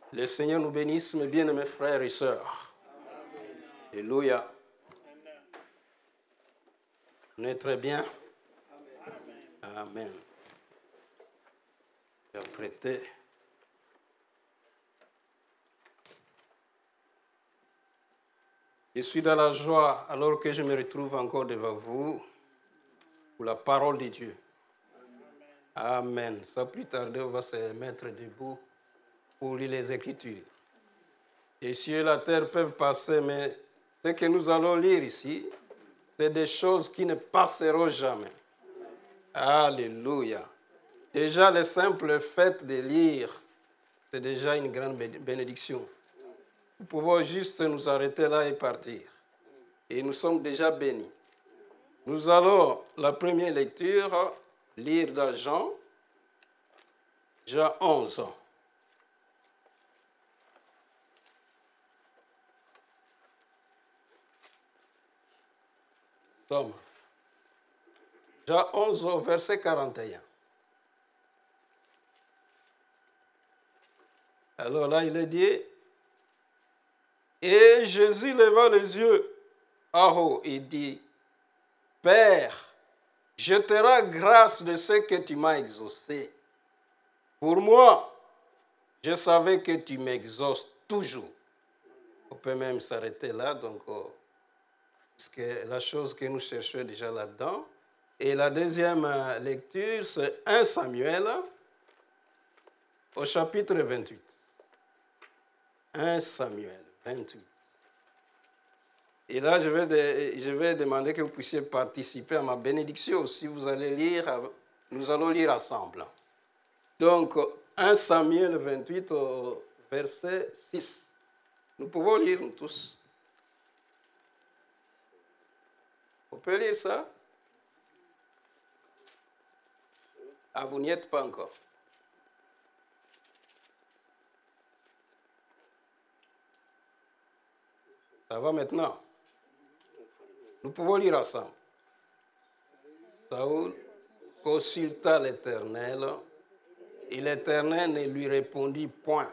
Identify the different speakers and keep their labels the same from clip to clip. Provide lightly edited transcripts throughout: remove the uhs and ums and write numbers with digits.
Speaker 1: Le Seigneur nous bénisse, mes bien-aimés frères et sœurs. Alléluia. On est très bien. Amen. Je vais prêter. Je suis dans la joie alors que je me retrouve encore devant vous pour la parole de Dieu. Amen. Sans plus tarder, on va se mettre debout pour lire les Écritures. Les cieux et la terre peuvent passer, mais ce que nous allons lire ici, c'est des choses qui ne passeront jamais. Alléluia. Déjà, le simple fait de lire, c'est déjà une grande bénédiction. Nous pouvons juste nous arrêter là et partir. Et nous sommes déjà bénis. Nous allons, la première lecture, lire dans Jean 11. Somme. Jean 11, verset 41. Alors là, il est dit, et Jésus leva les yeux en haut et dit, Père, je te rends grâce de ce que tu m'as exaucé. Pour moi, je savais que tu m'exauces toujours. On peut même s'arrêter là, donc, parce que la chose que nous cherchons déjà là-dedans. Et la deuxième lecture, c'est 1 Samuel, au chapitre 28. 1 Samuel 28. Et là, je vais demander que vous puissiez participer à ma bénédiction. Si vous allez lire, nous allons lire ensemble. Donc, 1 Samuel 28, verset 6. Nous pouvons lire, nous tous. On peut lire ça? Ah, vous n'y êtes pas encore. Ça va maintenant? Nous pouvons lire ensemble. Saül consulta l'Éternel, et l'Éternel ne lui répondit point,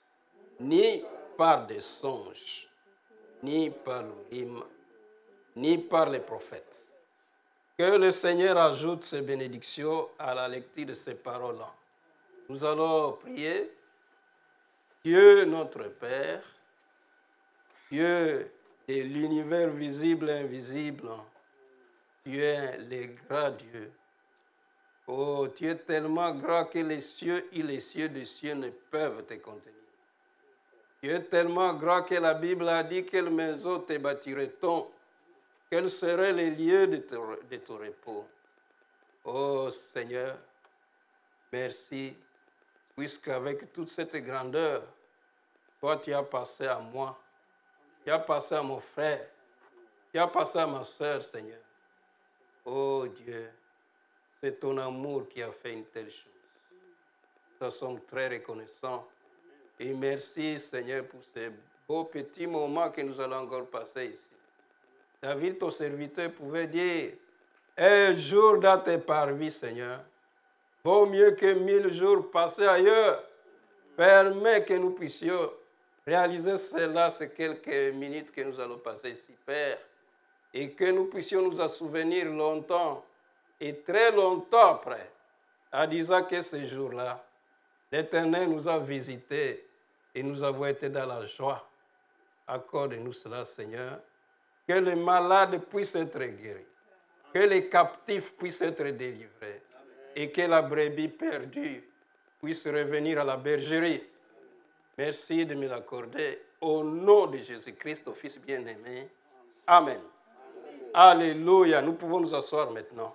Speaker 1: ni par des songes, ni par l'Urim, ni par les prophètes. Que le Seigneur ajoute ses bénédictions à la lecture de ces paroles-là. Nous allons prier. Dieu notre Père, Dieu de l'univers visible et invisible, tu es le grand Dieu. Oh, tu es tellement grand que les cieux et les cieux des cieux ne peuvent te contenir. Tu es tellement grand que la Bible a dit quelle maison te bâtirait-on, quels seraient les lieux de ton repos. Oh Seigneur, merci, puisqu'avec toute cette grandeur, toi tu as passé à moi, tu as passé à mon frère, tu as passé à ma soeur, Seigneur. Oh Dieu, c'est ton amour qui a fait une telle chose. Nous sommes très reconnaissants. Et merci, Seigneur, pour ces beaux petits moments que nous allons encore passer ici. David, ton serviteur, pouvait dire, un jour dans tes parvis, Seigneur, vaut mieux que 1000 jours passés ailleurs. Permets que nous puissions réaliser cela, ces quelques minutes que nous allons passer ici, Père, et que nous puissions nous en souvenir longtemps et très longtemps après, en disant que ce jour-là, l'Éternel nous a visités et nous avons été dans la joie. Accorde-nous cela, Seigneur, que les malades puissent être guéris, que les captifs puissent être délivrés et que la brebis perdue puisse revenir à la bergerie. Merci de me l'accorder. Au nom de Jésus-Christ, au Fils bien-aimé. Amen. Alléluia. Nous pouvons nous asseoir maintenant.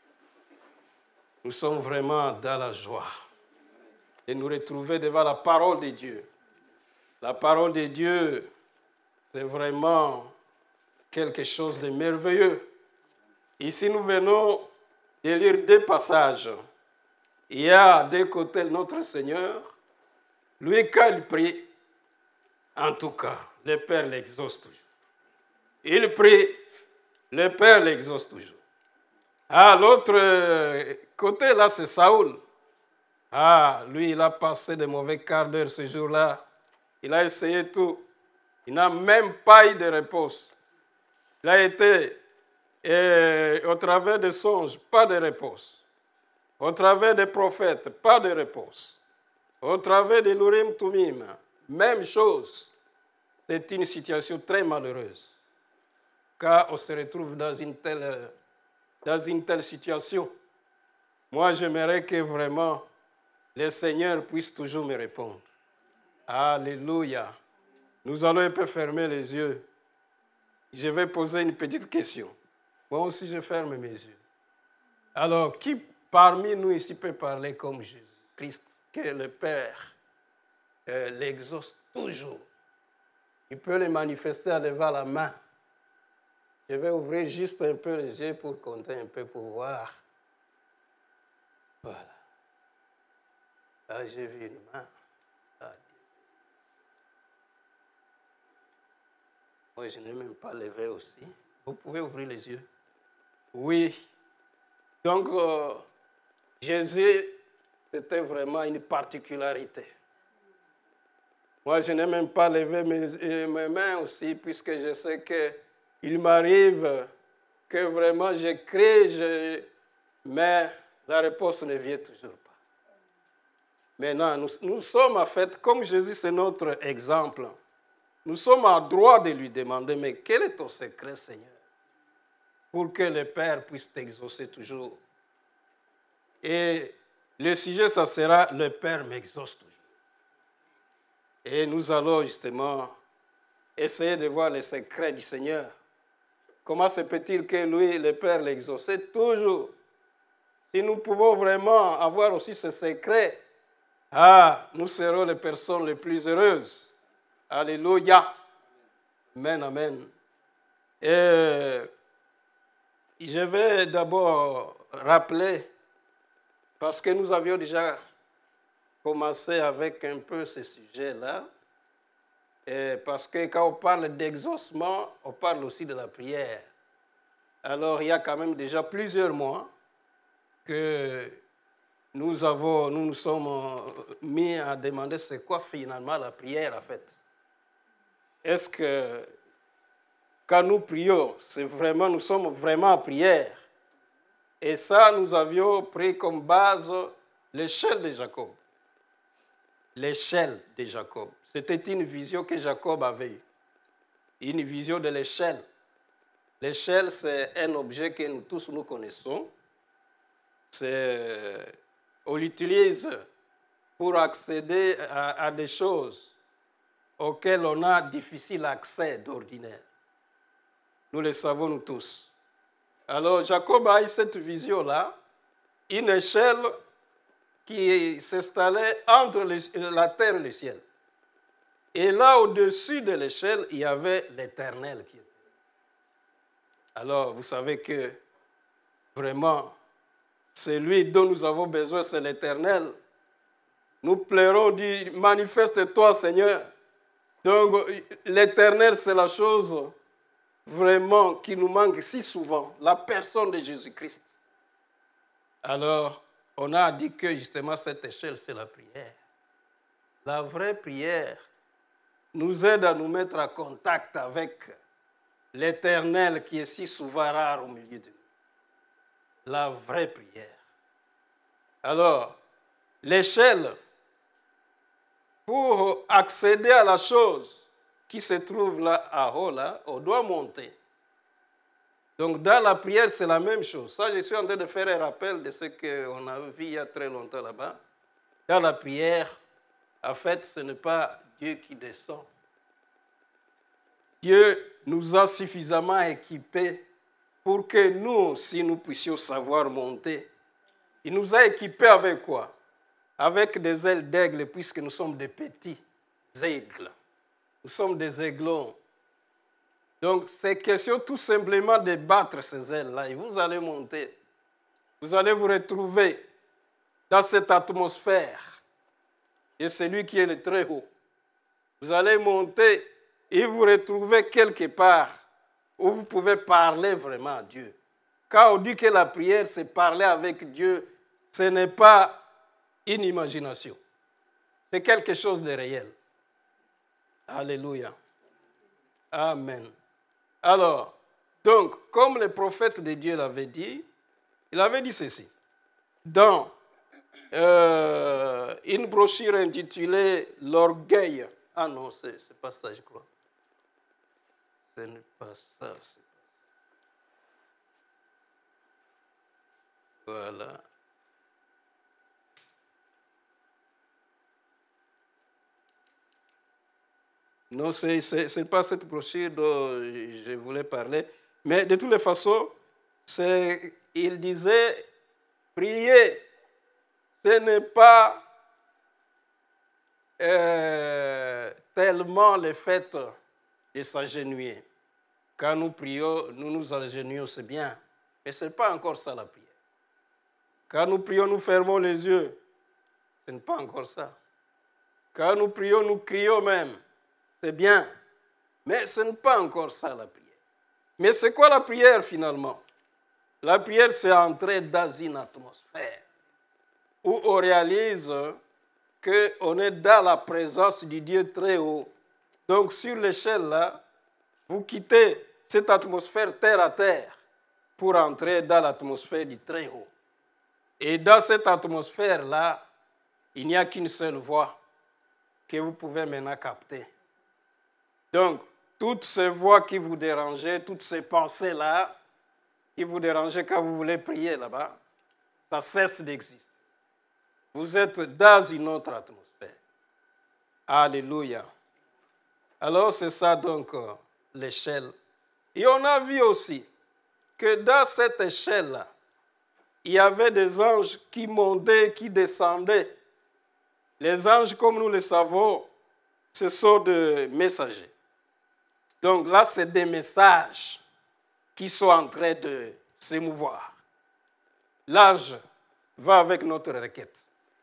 Speaker 1: Nous sommes vraiment dans la joie de nous retrouver devant la parole de Dieu. La parole de Dieu, c'est vraiment quelque chose de merveilleux. Ici, nous venons de lire deux passages. Il y a d'un côté notre Seigneur, lui, quand il prie, en tout cas, le Père l'exauce toujours. Il prie, le Père l'exauce toujours. À l'autre côté, là, c'est Saül. Ah, lui, il a passé de mauvais quarts d'heure ce jour-là. Il a essayé tout. Il n'a même pas eu de réponse. Il a été, au travers des songes, pas de réponse. Au travers des prophètes, pas de réponse. Au travers des l'Urim Tumim, même chose. C'est une situation très malheureuse. Car on se retrouve dans une telle situation. Moi, j'aimerais que vraiment le Seigneur puisse toujours me répondre. Alléluia. Nous allons un peu fermer les yeux. Je vais poser une petite question. Moi aussi, je ferme mes yeux. Alors, qui parmi nous ici peut parler comme Jésus-Christ, que le Père l'exauce toujours? Il peut le manifester en levant la main. Je vais ouvrir juste un peu les yeux pour compter un peu, pour voir. Voilà. Là, j'ai vu une main. Moi, je n'ai même pas levé aussi. Vous pouvez ouvrir les yeux. Oui. Donc, Jésus, c'était vraiment une particularité. Moi, je n'ai même pas levé mes mains aussi, puisque je sais qu'il m'arrive que vraiment j'écris, mais la réponse ne vient toujours pas. Maintenant, nous sommes en fait, comme Jésus, c'est notre exemple. Nous sommes en droit de lui demander, mais quel est ton secret, Seigneur, pour que le Père puisse t'exaucer toujours? Et le sujet, ça sera, le Père m'exauce toujours. Et nous allons justement essayer de voir les secrets du Seigneur. Comment se peut-il que lui, le Père, l'exauce toujours? Si nous pouvons vraiment avoir aussi ce secret, nous serons les personnes les plus heureuses. Alléluia. Amen, amen. Et je vais d'abord rappeler, parce que nous avions déjà commencé avec un peu ce sujet-là, et parce que quand on parle d'exaucement, on parle aussi de la prière. Alors, il y a quand même déjà plusieurs mois que nous nous sommes mis à demander c'est quoi finalement la prière en fait. Est-ce que quand nous prions, nous sommes vraiment en prière? Et ça, nous avions pris comme base l'échelle de Jacob. L'échelle de Jacob. C'était une vision que Jacob avait eue. Une vision de l'échelle. L'échelle, c'est un objet que nous tous nous connaissons. On l'utilise pour accéder à des choses auxquelles on a difficile accès d'ordinaire. Nous le savons, nous tous. Alors, Jacob a eu cette vision-là, une échelle qui s'installait entre la terre et le ciel. Et là, au-dessus de l'échelle, il y avait l'Éternel qui était. Alors, vous savez que vraiment, celui dont nous avons besoin, c'est l'Éternel. Nous plairons, dit, manifeste-toi, Seigneur. Donc, l'Éternel, c'est la chose vraiment qui nous manque si souvent, la personne de Jésus-Christ. Alors, on a dit que justement cette échelle, c'est la prière. La vraie prière nous aide à nous mettre en contact avec l'Éternel qui est si souvent rare au milieu de nous. La vraie prière. Alors, l'échelle, pour accéder à la chose qui se trouve là à haut, là, on doit monter. Donc, dans la prière, c'est la même chose. Ça, je suis en train de faire un rappel de ce qu'on a vu il y a très longtemps là-bas. Dans la prière, en fait, ce n'est pas Dieu qui descend. Dieu nous a suffisamment équipés pour que nous, si nous puissions savoir monter. Il nous a équipés avec quoi? Avec des ailes d'aigle, puisque nous sommes des petits aigles. Nous sommes des aiglons. Donc, c'est question tout simplement de battre ces ailes-là et vous allez monter. Vous allez vous retrouver dans cette atmosphère. Et celui qui est le très haut. Vous allez monter et vous retrouver quelque part où vous pouvez parler vraiment à Dieu. Quand on dit que la prière, c'est parler avec Dieu, ce n'est pas une imagination. C'est quelque chose de réel. Alléluia. Amen. Alors, donc, comme le prophète de Dieu l'avait dit, il avait dit ceci. Dans une brochure intitulée L'orgueil. Ah non, c'est pas ça, je crois. Ce n'est pas ça. Voilà. Non, ce n'est pas cette brochure dont je voulais parler. Mais de toutes les façons, il disait, prier, ce n'est pas tellement le fait de s'agenouiller. Quand nous prions, nous nous agenouillons, c'est bien. Mais ce n'est pas encore ça la prière. Quand nous prions, nous fermons les yeux. Ce n'est pas encore ça. Quand nous prions, nous crions même. C'est bien. Mais ce n'est pas encore ça la prière. Mais c'est quoi la prière finalement? La prière, c'est entrer dans une atmosphère où on réalise qu'on est dans la présence du Dieu très haut. Donc sur l'échelle là, vous quittez cette atmosphère terre à terre pour entrer dans l'atmosphère du très haut. Et dans cette atmosphère-là, il n'y a qu'une seule voix que vous pouvez maintenant capter. Donc, toutes ces voix qui vous dérangeaient, toutes ces pensées-là qui vous dérangeaient quand vous voulez prier là-bas, ça cesse d'exister. Vous êtes dans une autre atmosphère. Alléluia. Alors, c'est ça donc l'échelle. Et on a vu aussi que dans cette échelle-là, il y avait des anges qui montaient, qui descendaient. Les anges, comme nous le savons, ce sont des messagers. Donc là, c'est des messages qui sont en train de s'émouvoir. L'ange va avec notre requête.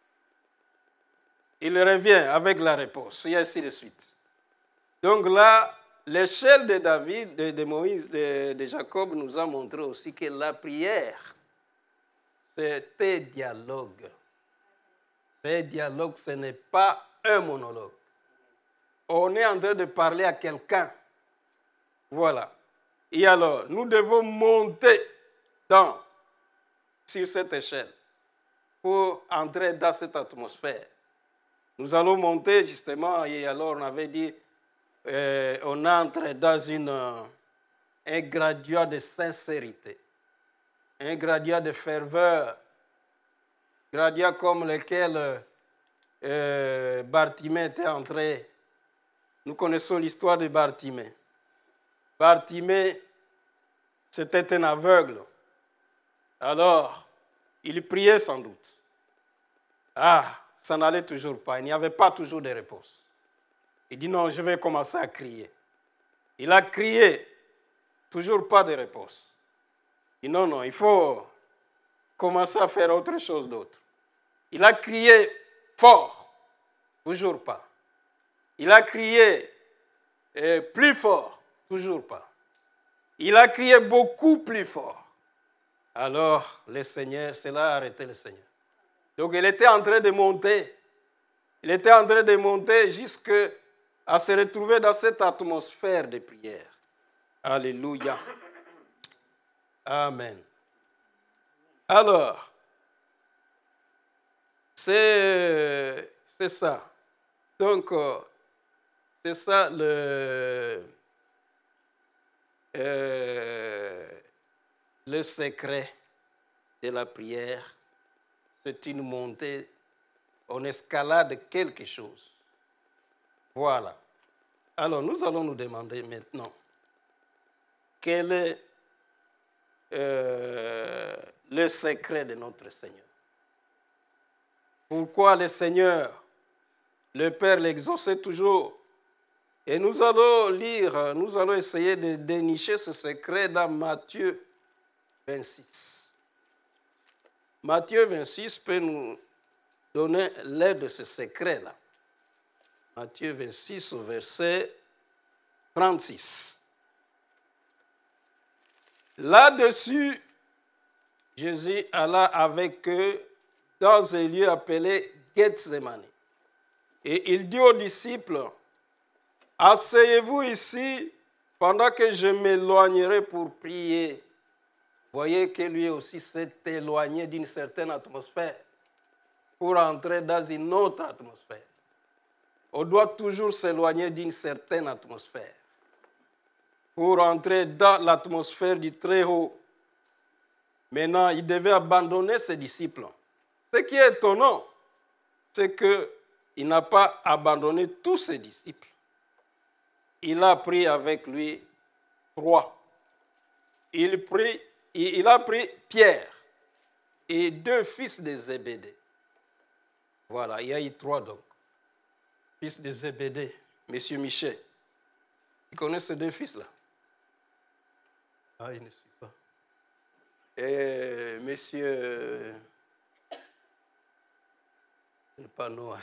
Speaker 1: Il revient avec la réponse, et ainsi de suite. Donc là, l'échelle de David, de Moïse, de Jacob nous a montré aussi que la prière, c'est un dialogue. Ce dialogue, ce n'est pas un monologue. On est en train de parler à quelqu'un. Voilà. Et alors, nous devons monter sur cette échelle pour entrer dans cette atmosphère. Nous allons monter justement, et alors on avait dit, on entre dans un graduat de sincérité, un graduat de ferveur, graduat comme lequel Bartimée était entré. Nous connaissons l'histoire de Bartimée. Bartimée, c'était un aveugle. Alors, il priait sans doute. Ça n'allait toujours pas. Il n'y avait pas toujours de réponse. Il dit non, je vais commencer à crier. Il a crié, toujours pas de réponse. Il dit non, il faut commencer à faire autre chose d'autre. Il a crié fort, toujours pas. Il a crié plus fort, toujours pas. Il a crié beaucoup plus fort. Alors, le Seigneur, cela a arrêté le Seigneur. Donc, il était en train de monter. Il était en train de monter jusqu'à se retrouver dans cette atmosphère de prière. Alléluia. Amen. Alors, c'est ça. Donc, c'est ça le secret de la prière. C'est une montée, on escalade quelque chose. Voilà. Alors, nous allons nous demander maintenant quel est le secret de notre Seigneur. Pourquoi le Seigneur, le Père l'exauçait toujours. Et nous allons lire, nous allons essayer de dénicher ce secret dans Matthieu 26. Matthieu 26 peut nous donner l'aide de ce secret-là. Matthieu 26 au verset 36. Là-dessus, Jésus alla avec eux dans un lieu appelé Gethsémani. Et il dit aux disciples, asseyez-vous ici pendant que je m'éloignerai pour prier. Voyez que lui aussi s'est éloigné d'une certaine atmosphère pour entrer dans une autre atmosphère. On doit toujours s'éloigner d'une certaine atmosphère pour entrer dans l'atmosphère du Très-Haut. Maintenant, il devait abandonner ses disciples. Ce qui est étonnant, c'est qu'il n'a pas abandonné tous ses disciples. Il a pris avec lui 3. Il a pris Pierre et 2 fils de Zébédée. Voilà, il y a eu 3 donc. Fils de Zébédée, Monsieur Michel. Il connaît ces 2 fils-là? Ah, il ne suit pas. Et Monsieur... Ce n'est pas Noah.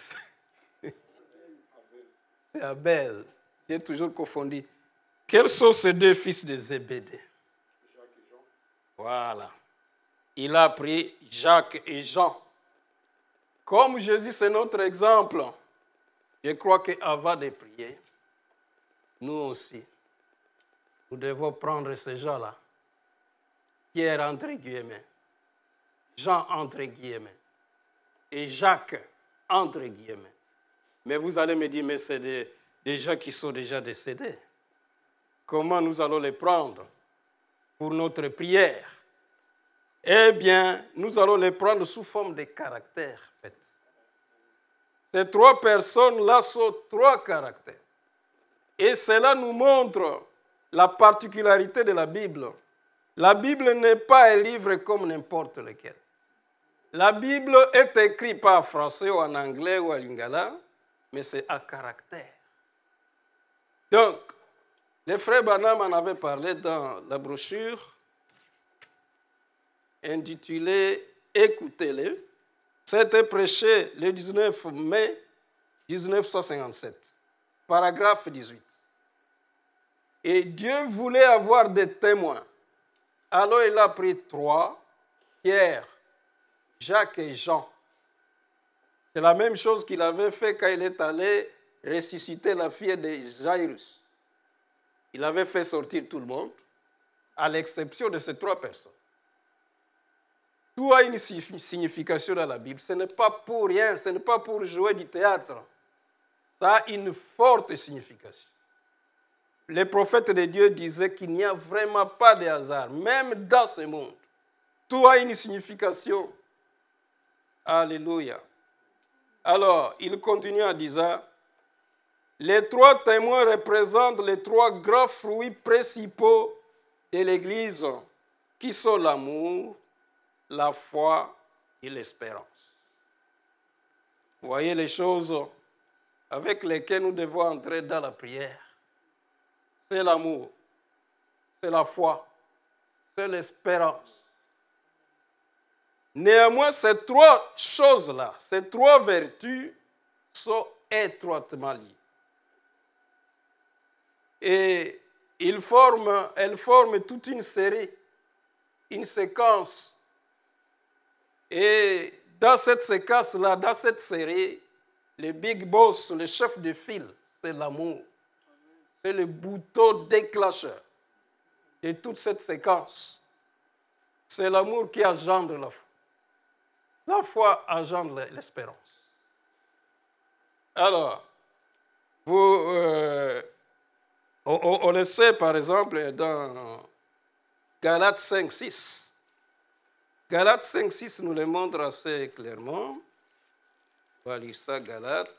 Speaker 1: C'est Abel. J'ai toujours confondu. Quels sont ces 2 fils de Zébédée? Jacques et Jean. Voilà. Il a pris Jacques et Jean. Comme Jésus, c'est notre exemple. Je crois qu'avant de prier, nous aussi, nous devons prendre ces gens-là. Pierre, entre guillemets. Jean, entre guillemets. Et Jacques, entre guillemets. Mais vous allez me dire, mais c'est des gens qui sont déjà décédés. Comment nous allons les prendre pour notre prière? Eh bien, nous allons les prendre sous forme de caractères. En fait. Ces 3 personnes-là sont 3 caractères. Et cela nous montre la particularité de la Bible. La Bible n'est pas un livre comme n'importe lequel. La Bible est écrite pas en français ou en anglais ou en lingala, mais c'est à caractère. Donc, les frères Branham en avaient parlé dans la brochure intitulée « Écoutez-les ». C'était prêché le 19 mai 1957, paragraphe 18. Et Dieu voulait avoir des témoins. Alors il a pris 3, Pierre, Jacques et Jean. C'est la même chose qu'il avait fait quand il est allé ressusciter la fille de Jairus. Il avait fait sortir tout le monde, à l'exception de ces 3 personnes. Tout a une signification dans la Bible. Ce n'est pas pour rien, ce n'est pas pour jouer du théâtre. Ça a une forte signification. Les prophètes de Dieu disaient qu'il n'y a vraiment pas de hasard, même dans ce monde. Tout a une signification. Alléluia. Alors, il continue en disant, les 3 témoins représentent les 3 grands fruits principaux de l'Église, qui sont l'amour, la foi et l'espérance. Vous voyez les choses avec lesquelles nous devons entrer dans la prière. C'est l'amour, c'est la foi, c'est l'espérance. Néanmoins, ces 3 choses-là, ces 3 vertus sont étroitement liées. Et elles forment toute une série, une séquence. Et dans cette séquence-là, dans cette série, le big boss, le chef de file, c'est l'amour. C'est le bouton déclencheur de toute cette séquence. C'est l'amour qui engendre la foi. La foi engendre l'espérance. Alors, on le sait par exemple dans Galates 5, 6. Galates 5, 6 nous le montre assez clairement. On va lire ça, Galates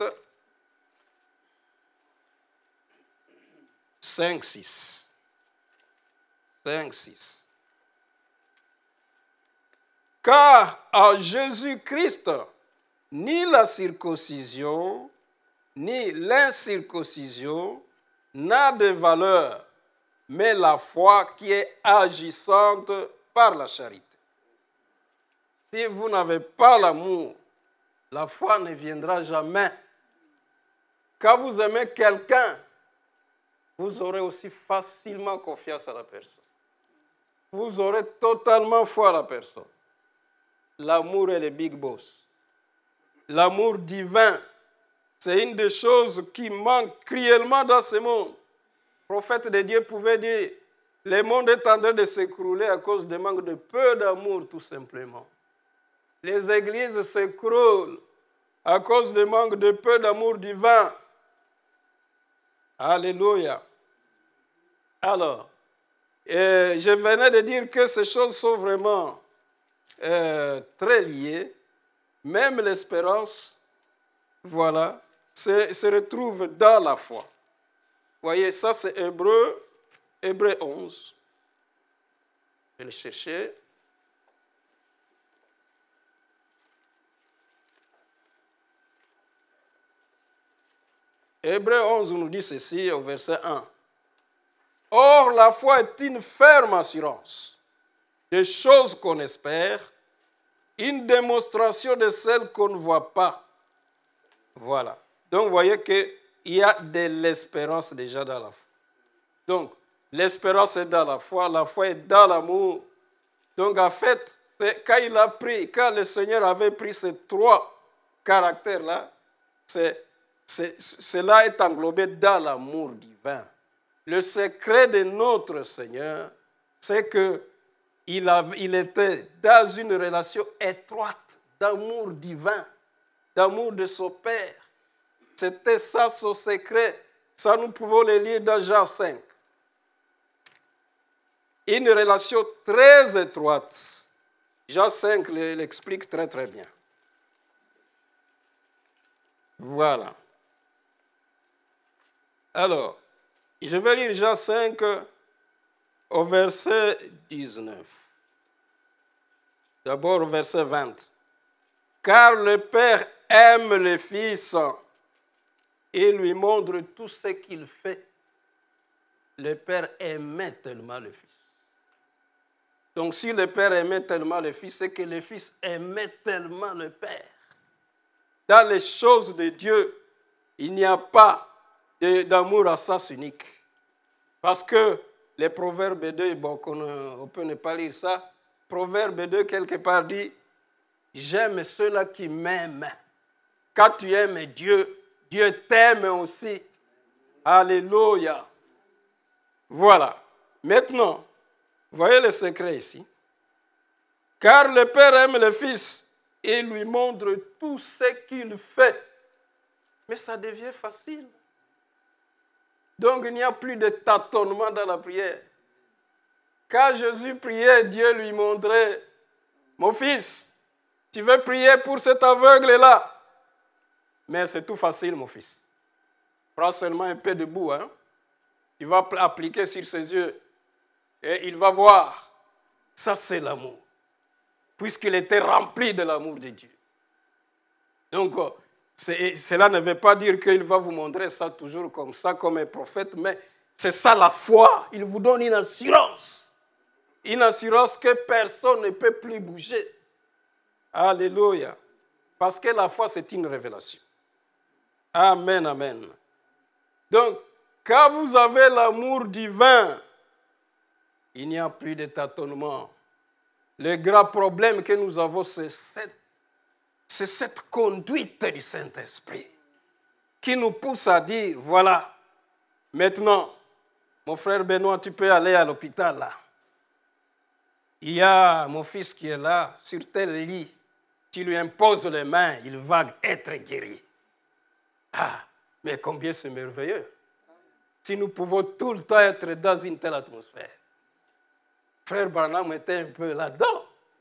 Speaker 1: 5, 6. 5, 6. Car en Jésus-Christ, ni la circoncision, ni l'incirconcision n'a de valeur, mais la foi qui est agissante par la charité. Si vous n'avez pas l'amour, la foi ne viendra jamais. Quand vous aimez quelqu'un, vous aurez aussi facilement confiance à la personne. Vous aurez totalement foi à la personne. L'amour est le big boss. L'amour divin C'est une des choses qui manque cruellement dans ce monde. Le prophète de Dieu pouvait dire, le monde est en train de s'écrouler à cause du manque de peu d'amour, tout simplement. Les églises s'écroulent à cause du manque de peu d'amour divin. Alléluia. Alors, je venais de dire que ces choses sont vraiment très liées. Même l'espérance, voilà, se retrouve dans la foi. Vous voyez, ça c'est Hébreu 11. Je vais le chercher. Hébreu 11 nous dit ceci au verset 1. Or, la foi est une ferme assurance des choses qu'on espère, une démonstration de celles qu'on ne voit pas. Voilà. Donc, vous voyez qu'il y a de l'espérance déjà dans la foi. Donc, l'espérance est dans la foi est dans l'amour. Donc, en fait, quand le Seigneur avait pris ces trois caractères-là, cela est englobé dans l'amour divin. Le secret de notre Seigneur, c'est qu'il était dans une relation étroite d'amour divin, d'amour de son Père. C'était ça son secret. Ça, nous pouvons le lire dans Jean 5. Une relation très étroite. Jean 5 l'explique très très bien. Voilà. Alors, je vais lire Jean 5 au verset 19. D'abord au verset 20. Car le Père aime le Fils et lui montre tout ce qu'il fait. Le Père aimait tellement le Fils. Donc si le Père aimait tellement le Fils, c'est que le Fils aimait tellement le Père. Dans les choses de Dieu, il n'y a pas d'amour à sens unique. Parce que les Proverbes 2, bon, on peut ne pas lire ça. Proverbe 2, quelque part, dit « J'aime ceux-là qui m'aiment. » Quand tu aimes Dieu, Dieu t'aime aussi. Alléluia. Voilà. Maintenant, voyez le secret ici. Car le Père aime le Fils et lui montre tout ce qu'il fait. Mais ça devient facile. Donc, il n'y a plus de tâtonnement dans la prière. Quand Jésus priait, Dieu lui montrait, mon fils, tu veux prier pour cet aveugle-là? Mais c'est tout facile, mon fils. Prends seulement un peu de boue, hein? Il va appliquer sur ses yeux et il va voir. Ça, c'est l'amour. Puisqu'il était rempli de l'amour de Dieu. Donc, cela ne veut pas dire qu'il va vous montrer ça toujours comme ça, comme un prophète, mais c'est ça la foi. Il vous donne une assurance. Une assurance que personne ne peut plus bouger. Alléluia. Parce que la foi, c'est une révélation. Amen, amen. Donc, quand vous avez l'amour divin, il n'y a plus de tâtonnement. Le grand problème que nous avons, c'est cette conduite du Saint-Esprit qui nous pousse à dire, voilà, maintenant, mon frère Benoît, tu peux aller à l'hôpital là. Il y a mon fils qui est là, sur tel lit. Tu lui imposes les mains, il va être guéri. Ah, mais combien c'est merveilleux. Si nous pouvons tout le temps être dans une telle atmosphère. Frère Branham était un peu là-dedans.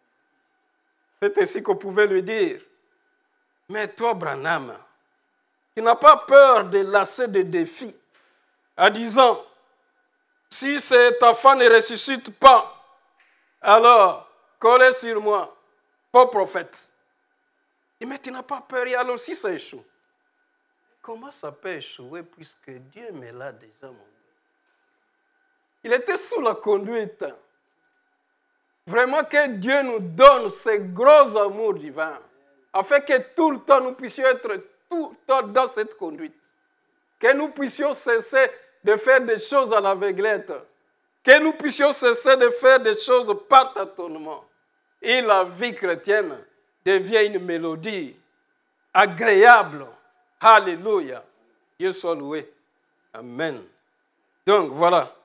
Speaker 1: C'est ainsi qu'on pouvait lui dire, mais toi, Branham, tu n'as pas peur de lasser des défis en disant, si cet enfant ne ressuscite pas, alors, collez sur moi, faux prophète. Et mais tu n'as pas peur, et alors si ça échoue, comment ça peut échouer puisque Dieu me l'a déjà montré? Il était sous la conduite. Vraiment que Dieu nous donne ce gros amour divin, afin que tout le temps nous puissions être tout le temps dans cette conduite. Que nous puissions cesser de faire des choses à l'aveuglette. Que nous puissions cesser de faire des choses par tâtonnement. Et la vie chrétienne devient une mélodie agréable. Alléluia. Dieu soit loué. Amen. Donc, voilà.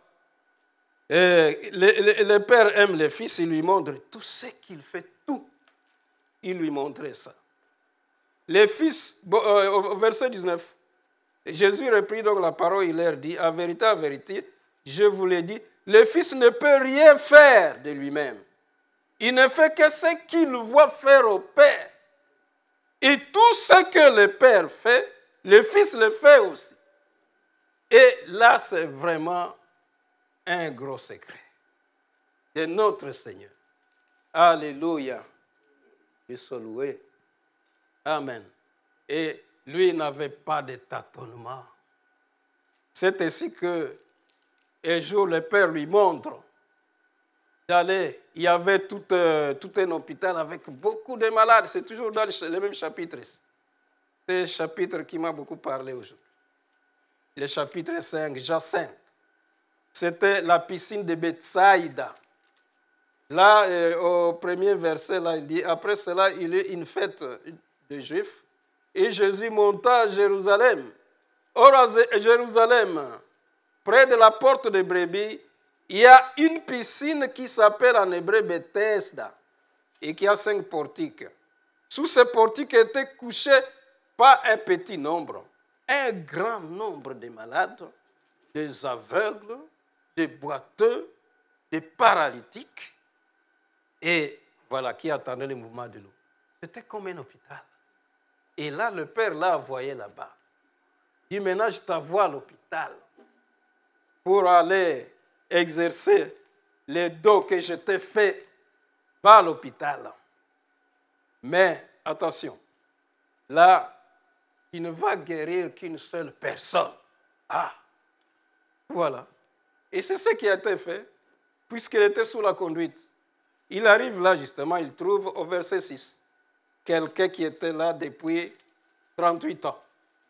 Speaker 1: Le père aime le fils, il lui montre tout ce qu'il fait, tout. Il lui montrait ça. Les fils, au verset 19, Jésus reprit donc la parole, il leur dit, à vérité, je vous l'ai dit, le fils ne peut rien faire de lui-même. Il ne fait que ce qu'il voit faire au Père. Et tout ce que le Père fait, le Fils le fait aussi. Et là, c'est vraiment un gros secret de notre Seigneur. Alléluia. Dieu soit loué. Amen. Et lui n'avait pas de tâtonnement. C'est ainsi que un jour le Père lui montre d'aller. Il y avait tout un hôpital avec beaucoup de malades. C'est toujours dans le même chapitre. C'est le chapitre qui m'a beaucoup parlé aujourd'hui. Le chapitre 5, Jean 5. C'était la piscine de Bethsaïda. Là, au premier verset, là, il dit, après cela, il y eut une fête des Juifs. Et Jésus monta à Jérusalem. Or, à Jérusalem, près de la porte de brebis, il y a une piscine qui s'appelle en hébreu Bethesda et qui a 5 portiques. Sous ces portiques étaient couchés pas un petit nombre, un grand nombre de malades, des aveugles, des boiteux, des paralytiques, et voilà, qui attendaient le mouvement de l'eau. C'était comme un hôpital. Et là, le Père l'a envoyé là-bas. Il dit, maintenant, je t'envoie à l'hôpital pour aller exercer les dons que je t'ai fait par l'hôpital. Mais, attention, là, il ne va guérir qu'une seule personne. Ah, voilà. Et c'est ce qui a été fait, puisqu'il était sous la conduite. Il arrive là, justement, il trouve au verset 6, quelqu'un qui était là depuis 38 ans.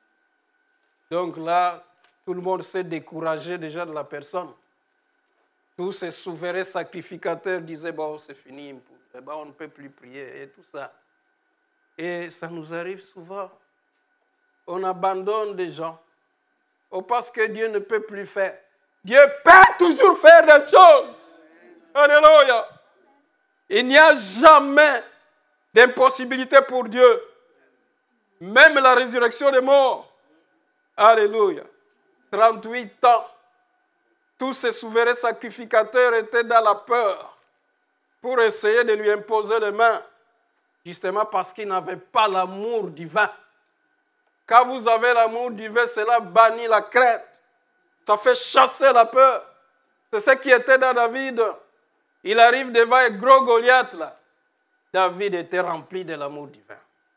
Speaker 1: Donc là, tout le monde s'est découragé déjà de la personne. Tous ces souverains sacrificateurs disaient, bon, c'est fini, on ne peut plus prier et tout ça. Et ça nous arrive souvent. On abandonne des gens. Parce que Dieu ne peut plus faire. Dieu peut toujours faire des choses. Alléluia. Il n'y a jamais d'impossibilité pour Dieu. Même la résurrection des morts. Alléluia. 38 ans. Tous ces souverains sacrificateurs étaient dans la peur pour essayer de lui imposer les mains, justement parce qu'ils n'avaient pas l'amour divin. Quand vous avez l'amour divin, cela bannit la crainte. Ça fait chasser la peur. C'est ce qui était dans David. Il arrive devant un gros Goliath là. David était rempli de l'amour divin.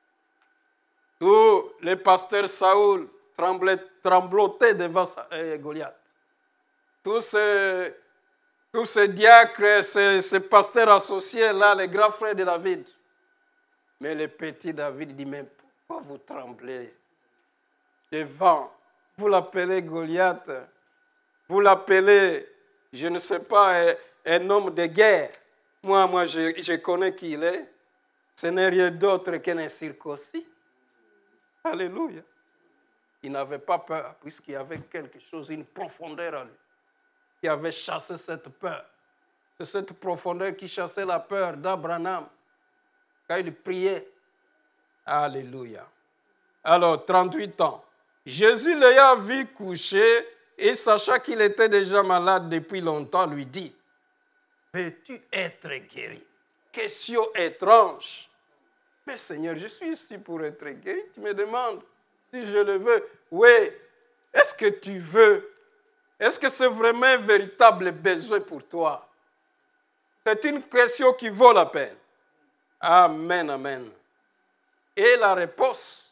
Speaker 1: Tous les pasteurs Saoul tremblotaient devant Goliath. Tous ces diacres, ces pasteurs associés là, les grands frères de David. Mais le petit David dit, mais pourquoi vous tremblez devant? Vous l'appelez Goliath, vous l'appelez, je ne sais pas, un homme de guerre. Moi, je connais qui il est. Ce n'est rien d'autre qu'un incirconcis. Alléluia. Il n'avait pas peur, puisqu'il y avait quelque chose, une profondeur en lui, qui avait chassé cette peur. C'est cette profondeur qui chassait la peur d'Abraham quand il priait. Alléluia. Alors, 38 ans. Jésus l'ayant vu coucher et sachant qu'il était déjà malade depuis longtemps, lui dit, veux-tu être guéri? Question étrange. Mais Seigneur, je suis ici pour être guéri. Tu me demandes si je le veux. Oui. Est-ce que tu veux? Est-ce que c'est vraiment un véritable besoin pour toi? C'est une question qui vaut la peine. Amen, amen. Et la réponse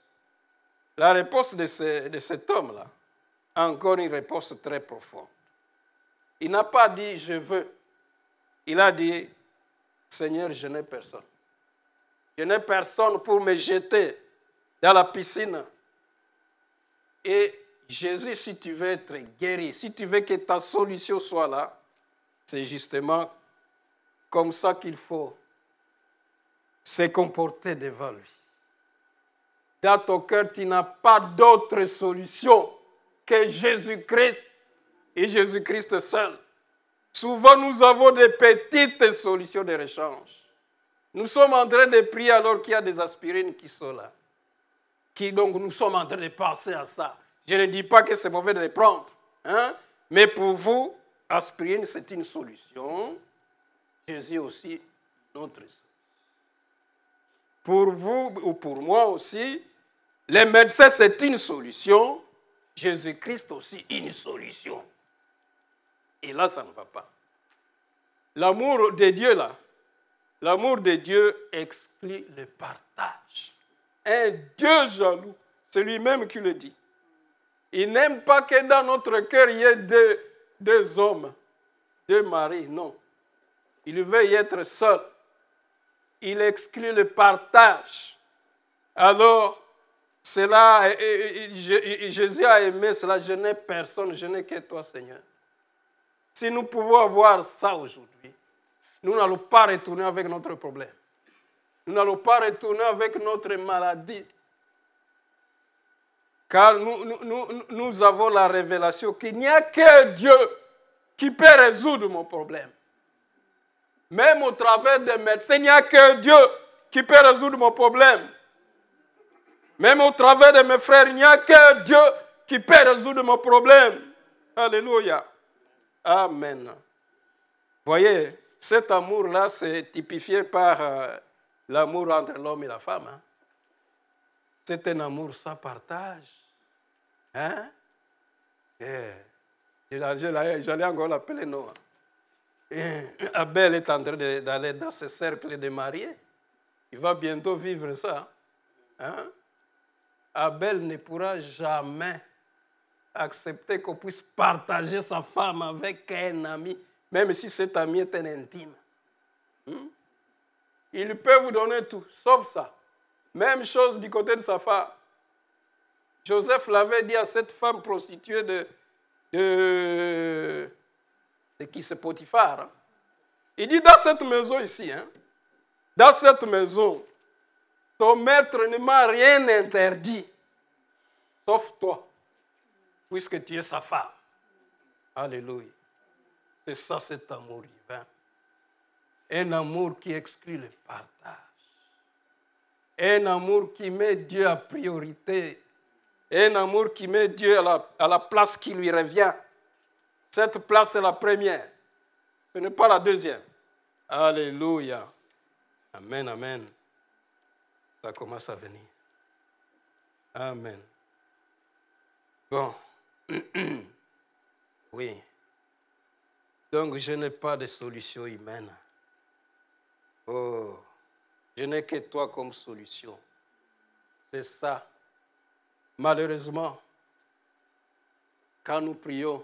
Speaker 1: de cet homme-là, encore une réponse très profonde. Il n'a pas dit « je veux ». Il a dit « Seigneur, je n'ai personne. Je n'ai personne pour me jeter dans la piscine. » Et Jésus, si tu veux être guéri, si tu veux que ta solution soit là, c'est justement comme ça qu'il faut se comporter devant lui. dans ton cœur, tu n'as pas d'autre solution que Jésus-Christ et Jésus-Christ seul. Souvent, nous avons des petites solutions de rechange. Nous sommes en train de prier alors qu'il y a des aspirines qui sont là. Donc, nous sommes en train de penser à ça. Je ne dis pas que c'est mauvais de les prendre. Hein? Mais pour vous, aspirine, c'est une solution. Jésus aussi, notre solution. Pour vous ou pour moi aussi, les médecins, c'est une solution. Jésus-Christ aussi, une solution. Et là, ça ne va pas. L'amour de Dieu, là, l'amour de Dieu exclut le partage. Un Dieu jaloux, c'est lui-même qui le dit. Il n'aime pas que dans notre cœur, il y ait deux hommes, deux maris, non. Il veut y être seul. Il exclut le partage. Alors, cela, Jésus a aimé cela. Je n'ai personne, je n'ai que toi, Seigneur. Si nous pouvons avoir ça aujourd'hui, nous n'allons pas retourner avec notre problème. Nous n'allons pas retourner avec notre maladie. Car nous avons la révélation qu'il n'y a que Dieu qui peut résoudre mon problème. Même au travers des médecins, il n'y a que Dieu qui peut résoudre mon problème. Même au travers de mes frères, il n'y a que Dieu qui peut résoudre mon problème. Alléluia. Amen. Voyez, cet amour-là, c'est typifié par l'amour entre l'homme et la femme. Hein? C'est un amour sans partage. Hein? J'allais encore l'appeler Noah. Abel est en train d'aller dans ce cercle de mariés. Il va bientôt vivre ça. Hein? Abel ne pourra jamais accepter qu'on puisse partager sa femme avec un ami, même si cet ami est un intime. Il peut vous donner tout, sauf ça. Même chose du côté de sa femme. Joseph l'avait dit à cette femme prostituée de qui c'est Potiphar. Hein? Il dit dans cette maison ici, hein, dans cette maison, ton maître ne m'a rien interdit, sauf toi, puisque tu es sa femme. Alléluia. C'est ça cet amour divin. Un amour qui exclut le partage. Un amour qui met Dieu à priorité. Un amour qui met Dieu à la place qui lui revient. Cette place est la première. Ce n'est pas la deuxième. Alléluia. Amen, amen. Ça commence à venir. Amen. Bon. Oui. Donc, je n'ai pas de solution humaine. Oh, je n'ai que toi comme solution. C'est ça. Malheureusement, quand nous prions,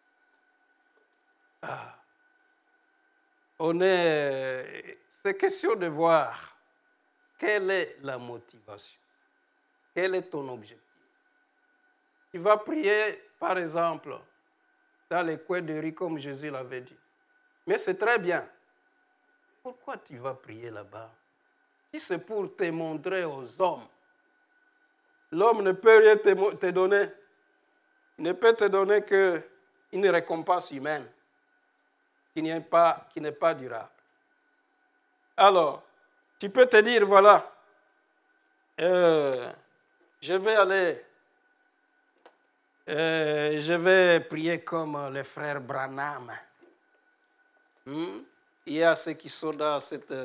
Speaker 1: c'est question de voir quelle est la motivation, quel est ton objectif. Tu vas prier, par exemple, dans les coins de rue comme Jésus l'avait dit. Mais c'est très bien. Pourquoi tu vas prier là-bas? Si c'est pour te montrer aux hommes, l'homme ne peut rien te donner. Il ne peut te donner qu'une récompense humaine qui n'est pas durable. Alors, tu peux te dire, voilà, je vais prier comme les frères Branham. Il y a ceux qui sont dans cette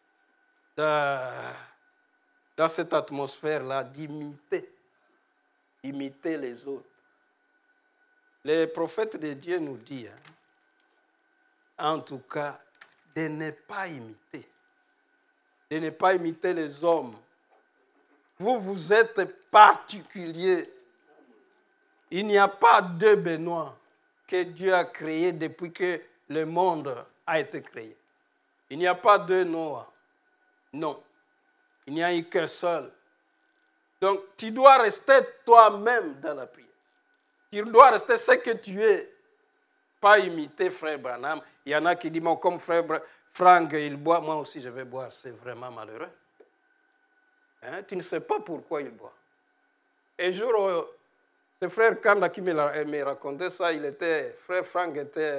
Speaker 1: atmosphère-là d'imiter les autres. Les prophètes de Dieu nous disent, en tout cas, de ne pas imiter. De ne pas imiter les hommes. Vous êtes particuliers. Il n'y a pas deux Benoît que Dieu a créé depuis que le monde a été créé. Il n'y a pas deux Noah. Non. Il n'y a eu qu'un seul. Donc, tu dois rester toi-même dans la prière. Tu dois rester ce que tu es. Pas imiter frère Branham. Il y en a qui disent, comme frère Franck, il boit, moi aussi je vais boire. C'est vraiment malheureux. Hein, tu ne sais pas pourquoi il boit. Et un jour, ce frère Kanda qui me racontait ça, frère Frank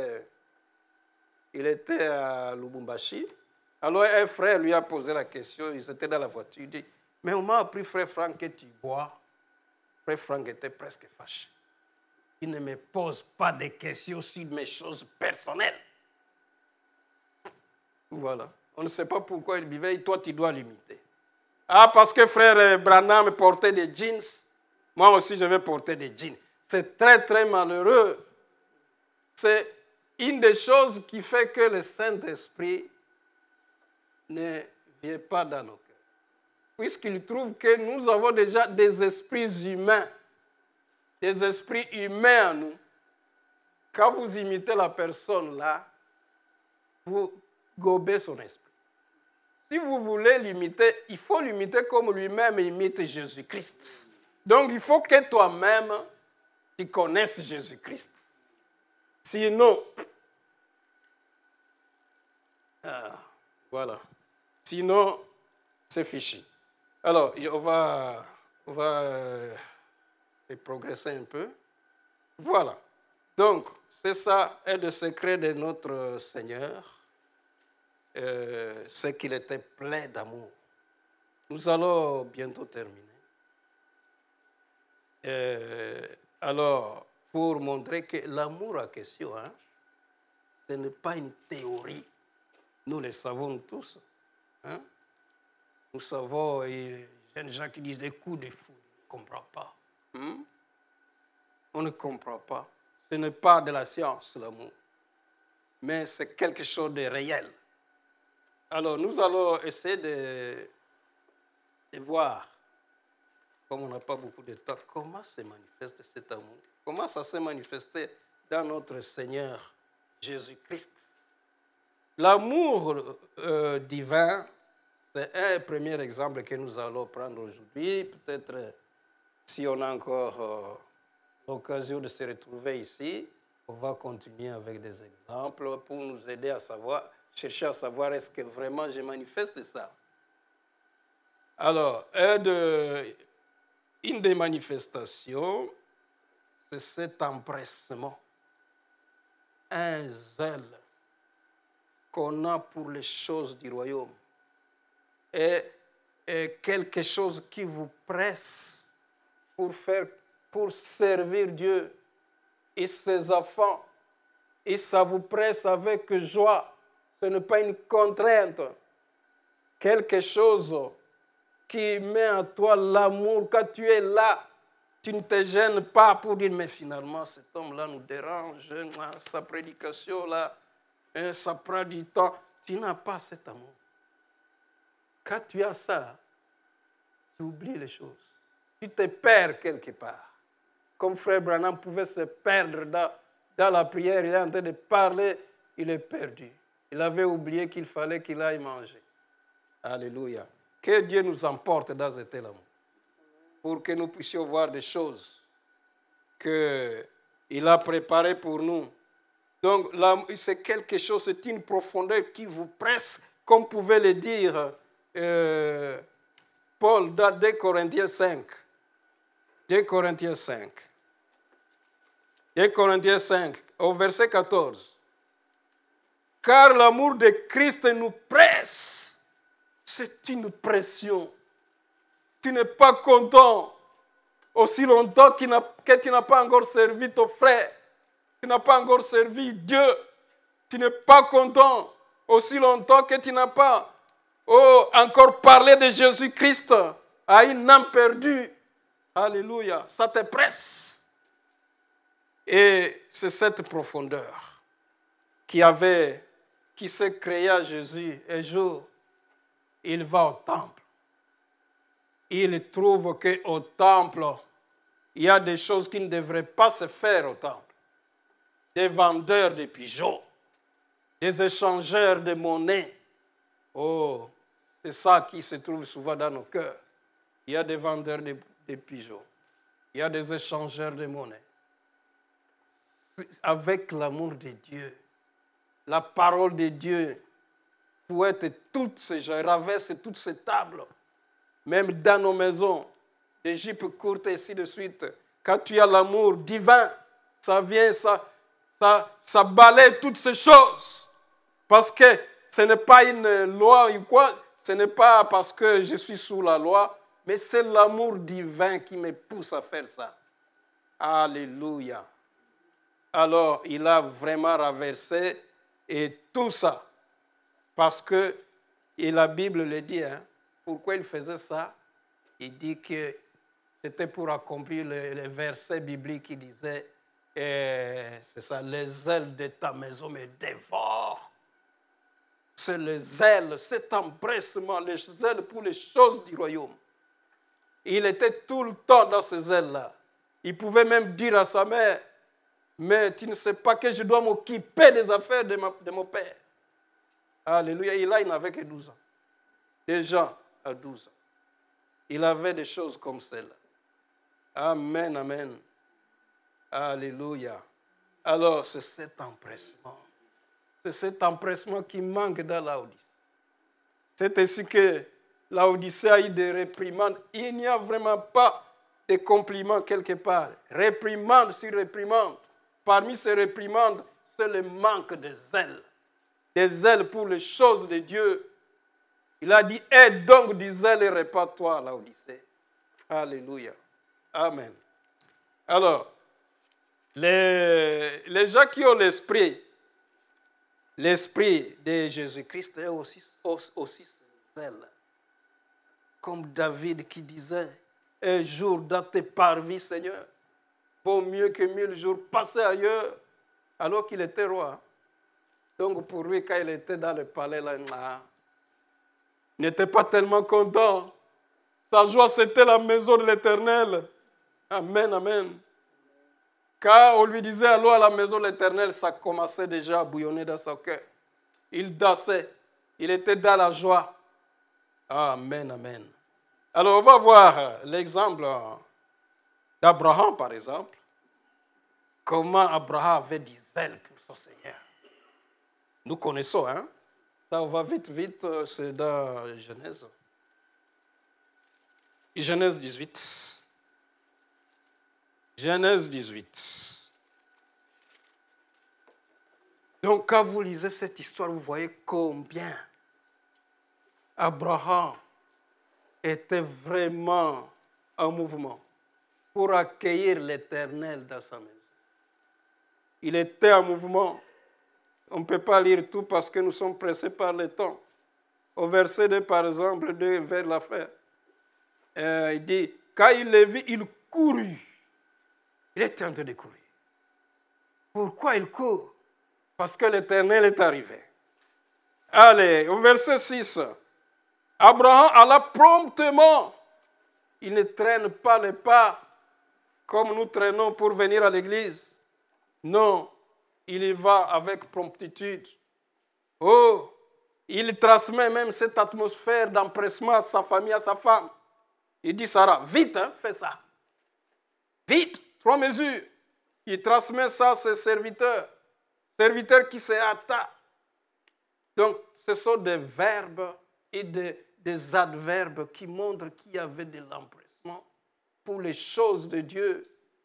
Speaker 1: il était à Lubumbashi. Alors un frère lui a posé la question, ils étaient dans la voiture, il dit, mais on m'a appris, frère Frank, que tu bois. Frère Frank était presque fâché. Il ne me pose pas de questions sur mes choses personnelles. Voilà. On ne sait pas pourquoi il buvait et toi tu dois l'imiter. Ah, parce que frère Branham portait des jeans, moi aussi je vais porter des jeans. C'est très très malheureux. C'est une des choses qui fait que le Saint-Esprit ne vient pas dans nos cœurs. Puisqu'il trouve que nous avons déjà des esprits humains. Des esprits humains en nous. Quand vous imitez la personne là, vous gobez son esprit. Si vous voulez l'imiter, il faut l'imiter comme lui-même imite Jésus-Christ. Donc il faut que toi-même, tu connaisses Jésus-Christ. Sinon, voilà. Sinon, c'est fichu. Alors, on va progresser un peu. Voilà. Donc, c'est ça, un des secrets de notre Seigneur. C'est qu'il était plein d'amour. Nous allons bientôt terminer. Alors, pour montrer que l'amour en question, ce n'est pas une théorie. Nous le savons tous. Hein? Nous savons, il y a des gens qui disent des coups de fou. On ne comprend pas. On ne comprend pas. Ce n'est pas de la science, l'amour. Mais c'est quelque chose de réel. Alors, nous allons essayer de voir, comme on n'a pas beaucoup de temps, comment se manifeste cet amour. Comment ça s'est manifesté dans notre Seigneur Jésus-Christ. L'amour divin, c'est un premier exemple que nous allons prendre aujourd'hui. Peut-être, si on a encore l'occasion de se retrouver ici, on va continuer avec des exemples pour nous aider à savoir, chercher à savoir est-ce que vraiment je manifeste ça. Alors, une des manifestations, c'est cet empressement, un zèle qu'on a pour les choses du royaume. Et quelque chose qui vous presse pour servir Dieu et ses enfants. Et ça vous presse avec joie. Ce n'est pas une contrainte. Quelque chose qui met en toi l'amour. Quand tu es là, tu ne te gênes pas pour dire, mais finalement, cet homme-là nous dérange, sa prédication, là, ça prend du temps. Tu n'as pas cet amour. Quand tu as ça, tu oublies les choses. Tu te perds quelque part. Comme frère Branham pouvait se perdre dans la prière, il est en train de parler, il est perdu. Il avait oublié qu'il fallait qu'il aille manger. Alléluia. Que Dieu nous emporte dans cet amour pour que nous puissions voir des choses qu'il a préparées pour nous. Donc, c'est quelque chose, c'est une profondeur qui vous presse, comme pouvait le dire Paul dans 2 Corinthiens 5. 2 Corinthiens 5. 2 Corinthiens 5, au verset 14. Car l'amour de Christ nous presse. C'est une pression. Tu n'es pas content aussi longtemps que tu n'as pas encore servi ton frère. Tu n'as pas encore servi Dieu. Tu n'es pas content aussi longtemps que tu n'as pas encore parlé de Jésus-Christ à une âme perdue. Alléluia. Ça te presse. Et c'est cette profondeur qui s'est créée à Jésus. Un jour, il va au temple. Il trouve qu'au temple, il y a des choses qui ne devraient pas se faire au temple. Des vendeurs de pigeons, des échangeurs de monnaie. Oh, c'est ça qui se trouve souvent dans nos cœurs. Il y a des vendeurs de pigeons. Il y a des échangeurs de monnaie. Avec l'amour de Dieu, la parole de Dieu fouette toutes ces gens, raverse toutes ces tables. même dans nos maisons, des jupes courtes et ainsi de suite. Quand tu as l'amour divin, ça vient, ça balaye toutes ces choses. Parce que ce n'est pas une loi ou quoi, ce n'est pas parce que je suis sous la loi, mais c'est l'amour divin qui me pousse à faire ça. Alléluia. Alors, il a vraiment renversé et tout ça. Parce que, et la Bible le dit, pourquoi il faisait ça? Il dit que c'était pour accomplir le verset biblique qui disait, c'est ça, les ailes de ta maison me dévorent. C'est les ailes, cet empressement, les ailes pour les choses du royaume. Il était tout le temps dans ces ailes-là. Il pouvait même dire à sa mère, mais tu ne sais pas que je dois m'occuper des affaires de mon père. Alléluia. Et là, il n'avait que 12 ans. Déjà à 12 ans. Il avait des choses comme celle-là. Amen, amen. Alléluia. Alors, c'est cet empressement. C'est cet empressement qui manque dans l'Odyssée. C'est ainsi que l'Odyssée a eu des réprimandes. Il n'y a vraiment pas de compliments quelque part. Réprimande sur réprimande. Parmi ces réprimandes, c'est le manque de zèle. Des ailes pour les choses de Dieu. Il a dit, aie donc du zèle et répare-toi à l'Odyssée. Alléluia. Amen. Alors, les gens qui ont l'esprit de Jésus-Christ est aussi zèle. Comme David qui disait, un jour dans tes parvis, Seigneur, vaut mieux que 1000 jours passés ailleurs, alors qu'il était roi. Donc pour lui, quand il était dans le palais, là, il n'était pas tellement content. Sa joie, c'était la maison de l'Éternel. Amen, amen. Quand on lui disait allons à la maison de l'Éternel, ça commençait déjà à bouillonner dans son cœur. Il dansait. Il était dans la joie. Amen, amen. Alors on va voir l'exemple d'Abraham, par exemple. Comment Abraham avait du zèle pour son Seigneur. Nous connaissons, hein? Ça, on va vite, c'est dans Genèse. Genèse 18. Genèse 18. Donc, quand vous lisez cette histoire, vous voyez combien Abraham était vraiment en mouvement pour accueillir l'Éternel dans sa maison. Il était en mouvement. On ne peut pas lire tout parce que nous sommes pressés par le temps. Au verset 2, par exemple, vers la fin, il dit, quand il le vit, il courut. Il était en train de courir. Pourquoi il court? Parce que l'Éternel est arrivé. Allez, au verset 6, Abraham alla promptement. Il ne traîne pas les pas comme nous traînons pour venir à l'église. Non, il y va avec promptitude. Oh, il transmet même cette atmosphère d'empressement à sa famille, à sa femme. Il dit, Sarah, vite, hein, fais ça. Vite, 3 mesures. Il transmet ça à ses serviteurs. Serviteurs qui se hâtent. Donc, ce sont des verbes et des adverbes qui montrent qu'il y avait de l'empressement pour les choses de Dieu.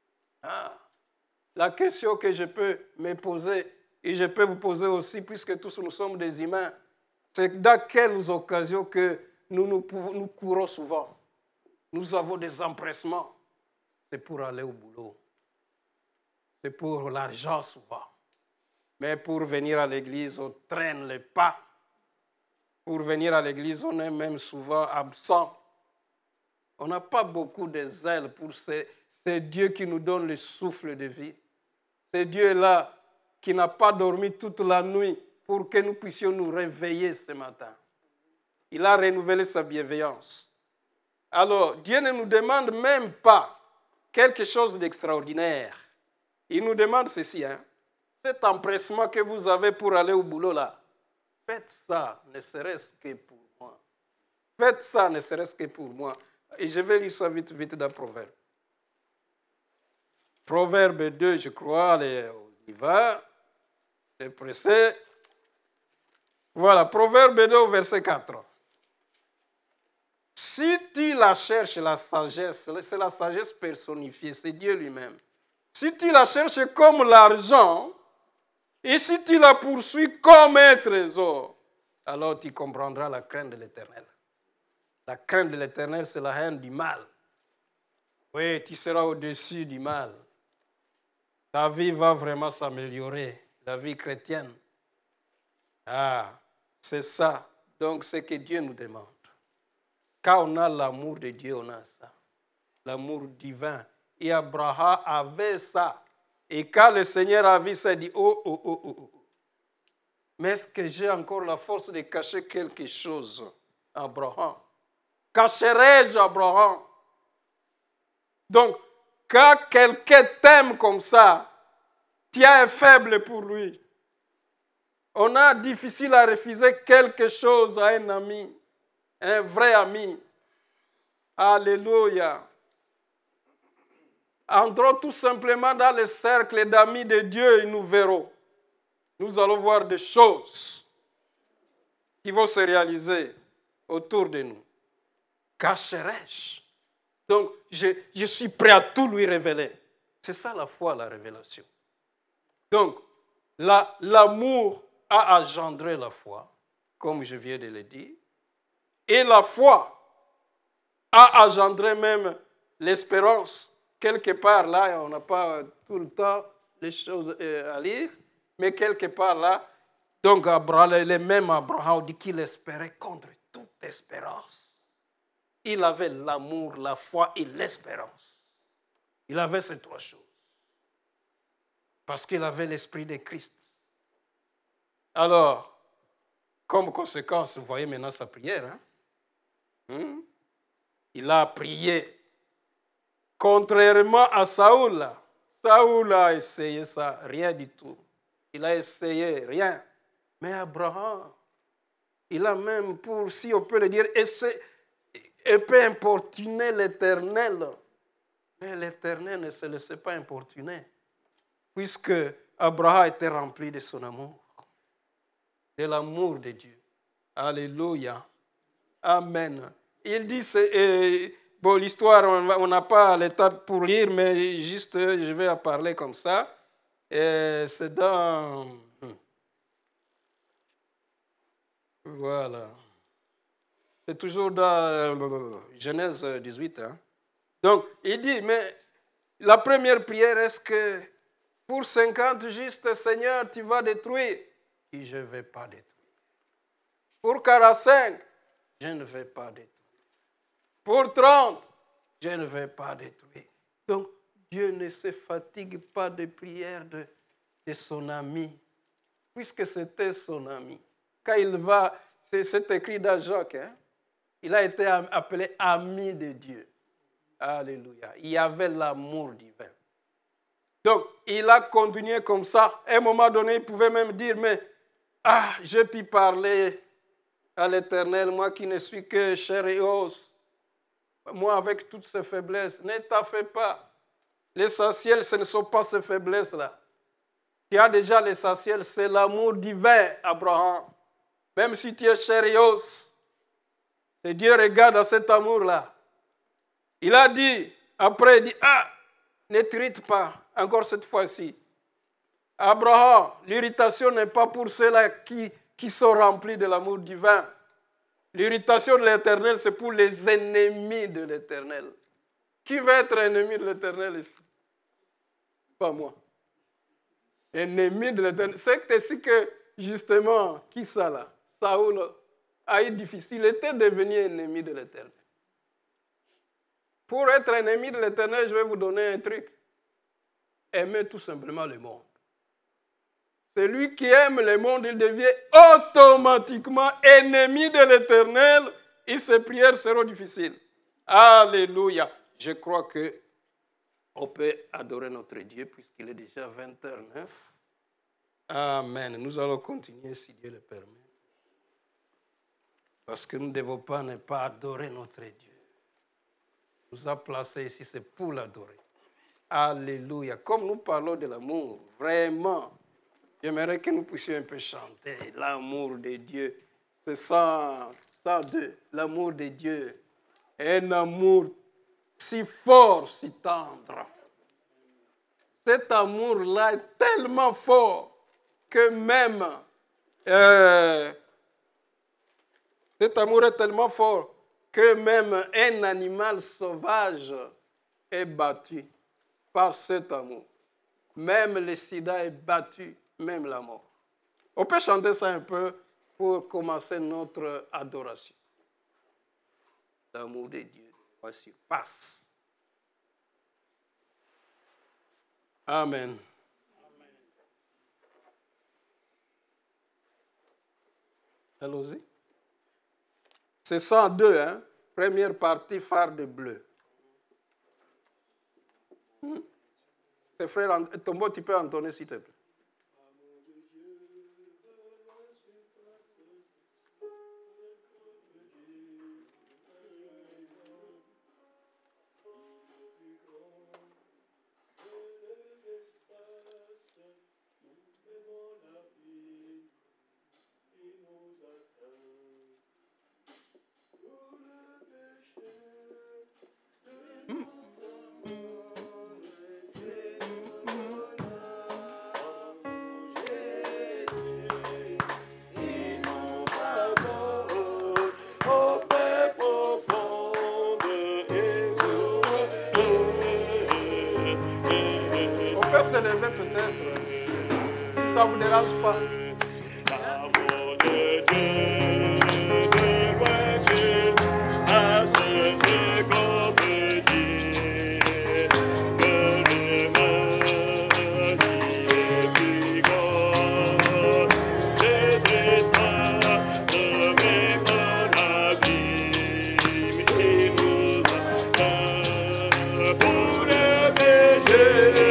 Speaker 1: La question que je peux me poser, et je peux vous poser aussi, puisque tous nous sommes des humains, c'est dans quelles occasions que nous courons souvent. Nous avons des empressements. C'est pour aller au boulot. C'est pour l'argent souvent. Mais pour venir à l'église, on traîne les pas. Pour venir à l'église, on est même souvent absent. On n'a pas beaucoup de zèle pour c'est Dieu qui nous donne le souffle de vie. C'est Dieu-là qui n'a pas dormi toute la nuit pour que nous puissions nous réveiller ce matin. Il a renouvelé sa bienveillance. Alors, Dieu ne nous demande même pas quelque chose d'extraordinaire. Il nous demande ceci, hein. Cet empressement que vous avez pour aller au boulot là, faites ça, ne serait-ce que pour moi. Faites ça, ne serait-ce que pour moi. Et je vais lire ça vite dans Proverbe. Proverbe 2, je crois, allez, on y va. Je suis pressé. Voilà, Proverbe 2, verset 4. Si tu la cherches, la sagesse, c'est la sagesse personnifiée, c'est Dieu lui-même. Si tu la cherches comme l'argent, et si tu la poursuis comme un trésor, alors tu comprendras la crainte de l'Éternel. La crainte de l'Éternel, c'est la haine du mal. Oui, tu seras au-dessus du mal. Ta vie va vraiment s'améliorer, la vie chrétienne. Ah, c'est ça. Donc, c'est ce que Dieu nous demande. Quand on a l'amour de Dieu, on a ça. L'amour divin. Et Abraham avait ça. Et quand le Seigneur a vu ça, il dit, oh. Mais est-ce que j'ai encore la force de cacher quelque chose, Abraham? Cacherai-je, Abraham? Donc, quand quelqu'un t'aime comme ça, tu es un faible pour lui. On a difficile à refuser quelque chose à un ami, un vrai ami. Alléluia. Entrons tout simplement dans le cercle d'amis de Dieu et nous verrons. Nous allons voir des choses qui vont se réaliser autour de nous. Cacherai-je? Donc, je suis prêt à tout lui révéler. C'est ça la foi, la révélation. Donc, l'amour a engendré la foi, comme je viens de le dire. Et la foi a engendré même l'espérance. Quelque part là, on n'a pas tout le temps les choses à lire, mais quelque part là, donc le même Abraham dit qu'il espérait contre toute espérance. Il avait l'amour, la foi et l'espérance. Il avait ces trois choses. Parce qu'il avait l'esprit de Christ. Alors, comme conséquence, vous voyez maintenant sa prière. Il a prié. Contrairement à Saoul. Saoul a essayé ça, rien du tout. Il a essayé, rien. Mais Abraham, il a même, pour, si on peut le dire, il peut importuner l'Éternel. Mais l'Éternel ne se laissait pas importuner. Puisque Abraham était rempli de son amour. De l'amour de Dieu. Alléluia. Amen. Il dit, bon, l'histoire, on n'a pas le temps pour lire, mais juste, je vais en parler comme ça. C'est dans... Voilà. C'est toujours dans Genèse 18. Donc, il dit, mais la première prière, est-ce que pour 50 justes, Seigneur, tu vas détruire? Et je ne vais pas détruire. Pour 45, je ne vais pas détruire. Pour 30, je ne vais pas détruire. Donc, Dieu ne se fatigue pas des prières de son ami, puisque c'était son ami. Quand il va, c'est écrit dans Jacques, il a été appelé ami de Dieu. Alléluia. Il y avait l'amour divin. Donc, il a continué comme ça. À un moment donné, il pouvait même dire, mais, j'ai pu parler à l'Éternel, moi qui ne suis que chair et os. Moi, avec toutes ces faiblesses, ne t'en fais pas. L'essentiel, ce ne sont pas ces faiblesses-là. Tu as déjà l'essentiel, c'est l'amour divin, Abraham. Même si tu es chair et os, et Dieu regarde à cet amour-là. Il a dit, après, il dit, ne t'irrite pas, encore cette fois-ci. Abraham, l'irritation n'est pas pour ceux-là qui sont remplis de l'amour divin. L'irritation de l'Éternel, c'est pour les ennemis de l'Éternel. Qui veut être ennemi de l'Éternel ici? Pas moi. Ennemi de l'Éternel. C'est ainsi que, justement, qui ça là? Saoul a eu difficile, il était devenu ennemi de l'Éternel. Pour être ennemi de l'Éternel, je vais vous donner un truc. Aimez tout simplement le monde. Celui qui aime le monde, il devient automatiquement ennemi de l'Éternel et ses prières seront difficiles. Alléluia. Je crois qu'on peut adorer notre Dieu puisqu'il est déjà 20h09. Amen. Nous allons continuer si Dieu le permet. Parce que nous ne devons pas ne pas adorer notre Dieu. Il nous a placés ici, c'est pour l'adorer. Alléluia. Comme nous parlons de l'amour, vraiment, j'aimerais que nous puissions un peu chanter l'amour de Dieu. C'est 102, l'amour de Dieu. Un amour si fort, si tendre. Cet amour-là est tellement fort que même... cet amour est tellement fort que même un animal sauvage est battu par cet amour. Même le sida est battu, même la mort. On peut chanter ça un peu pour commencer notre adoration. L'amour de Dieu surpasse. Amen. Allons-y. C'est 102, hein? Première partie, phare de bleu. Tes frères, Tombo, tu peux entonner s'il te plaît. Se lever peut-être, si ça ne vous dérange pas. L'amour de Dieu à ce qu'on peut dire, que le mal est plus grand, les états de même la vie, il nous a pour le péché.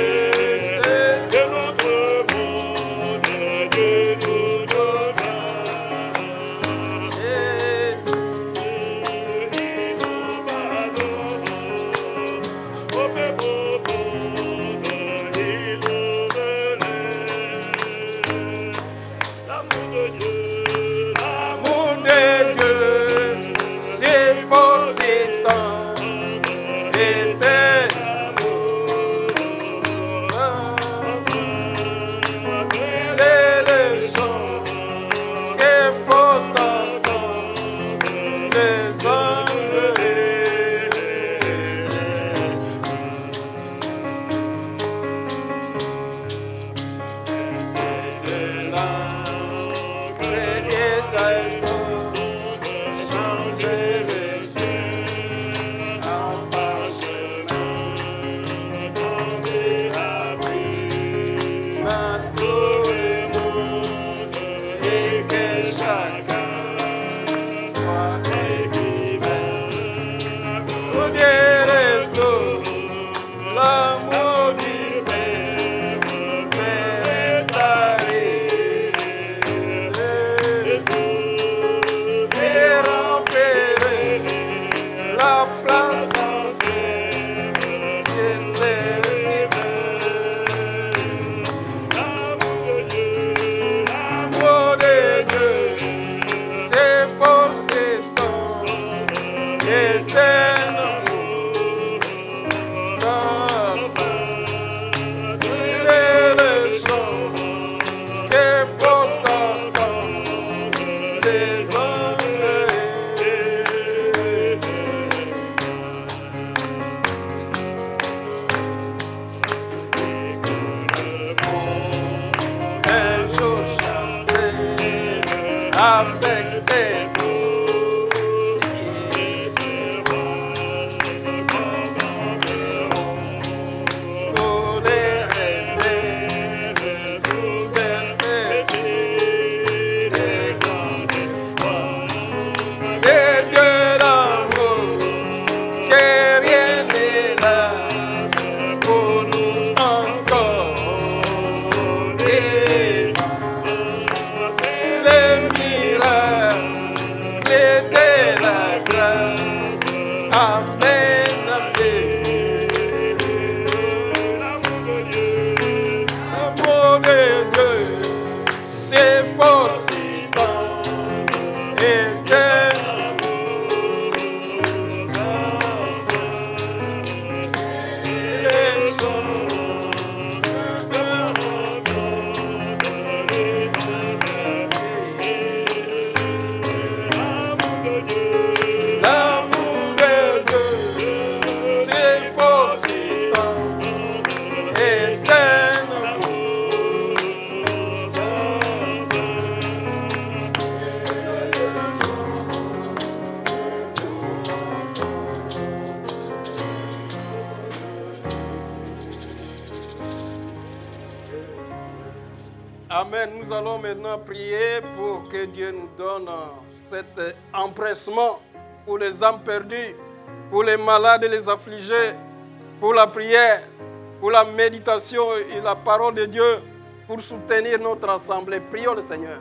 Speaker 1: Avec ses mots, il se mira. Amen. Nous allons maintenant prier pour que Dieu nous donne cet empressement pour les âmes perdues, pour les malades et les affligés, pour la prière, pour la méditation et la parole de Dieu, pour soutenir notre assemblée. Prions le Seigneur.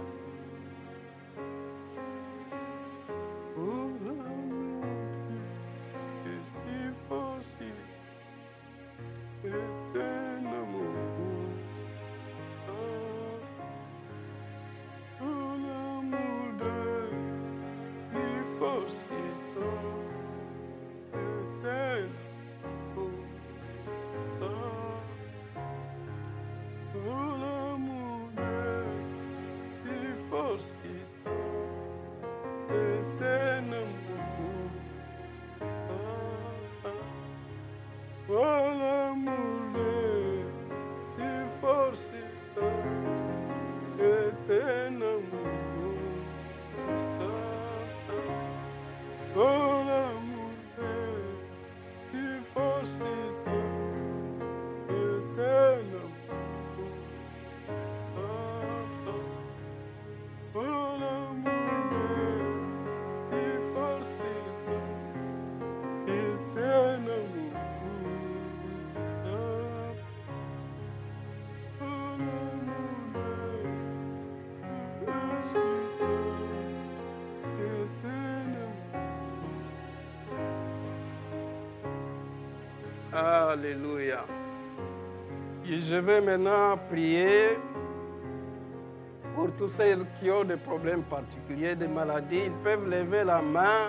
Speaker 1: Alléluia. Et je vais maintenant prier pour tous ceux qui ont des problèmes particuliers, des maladies. Ils peuvent lever la main.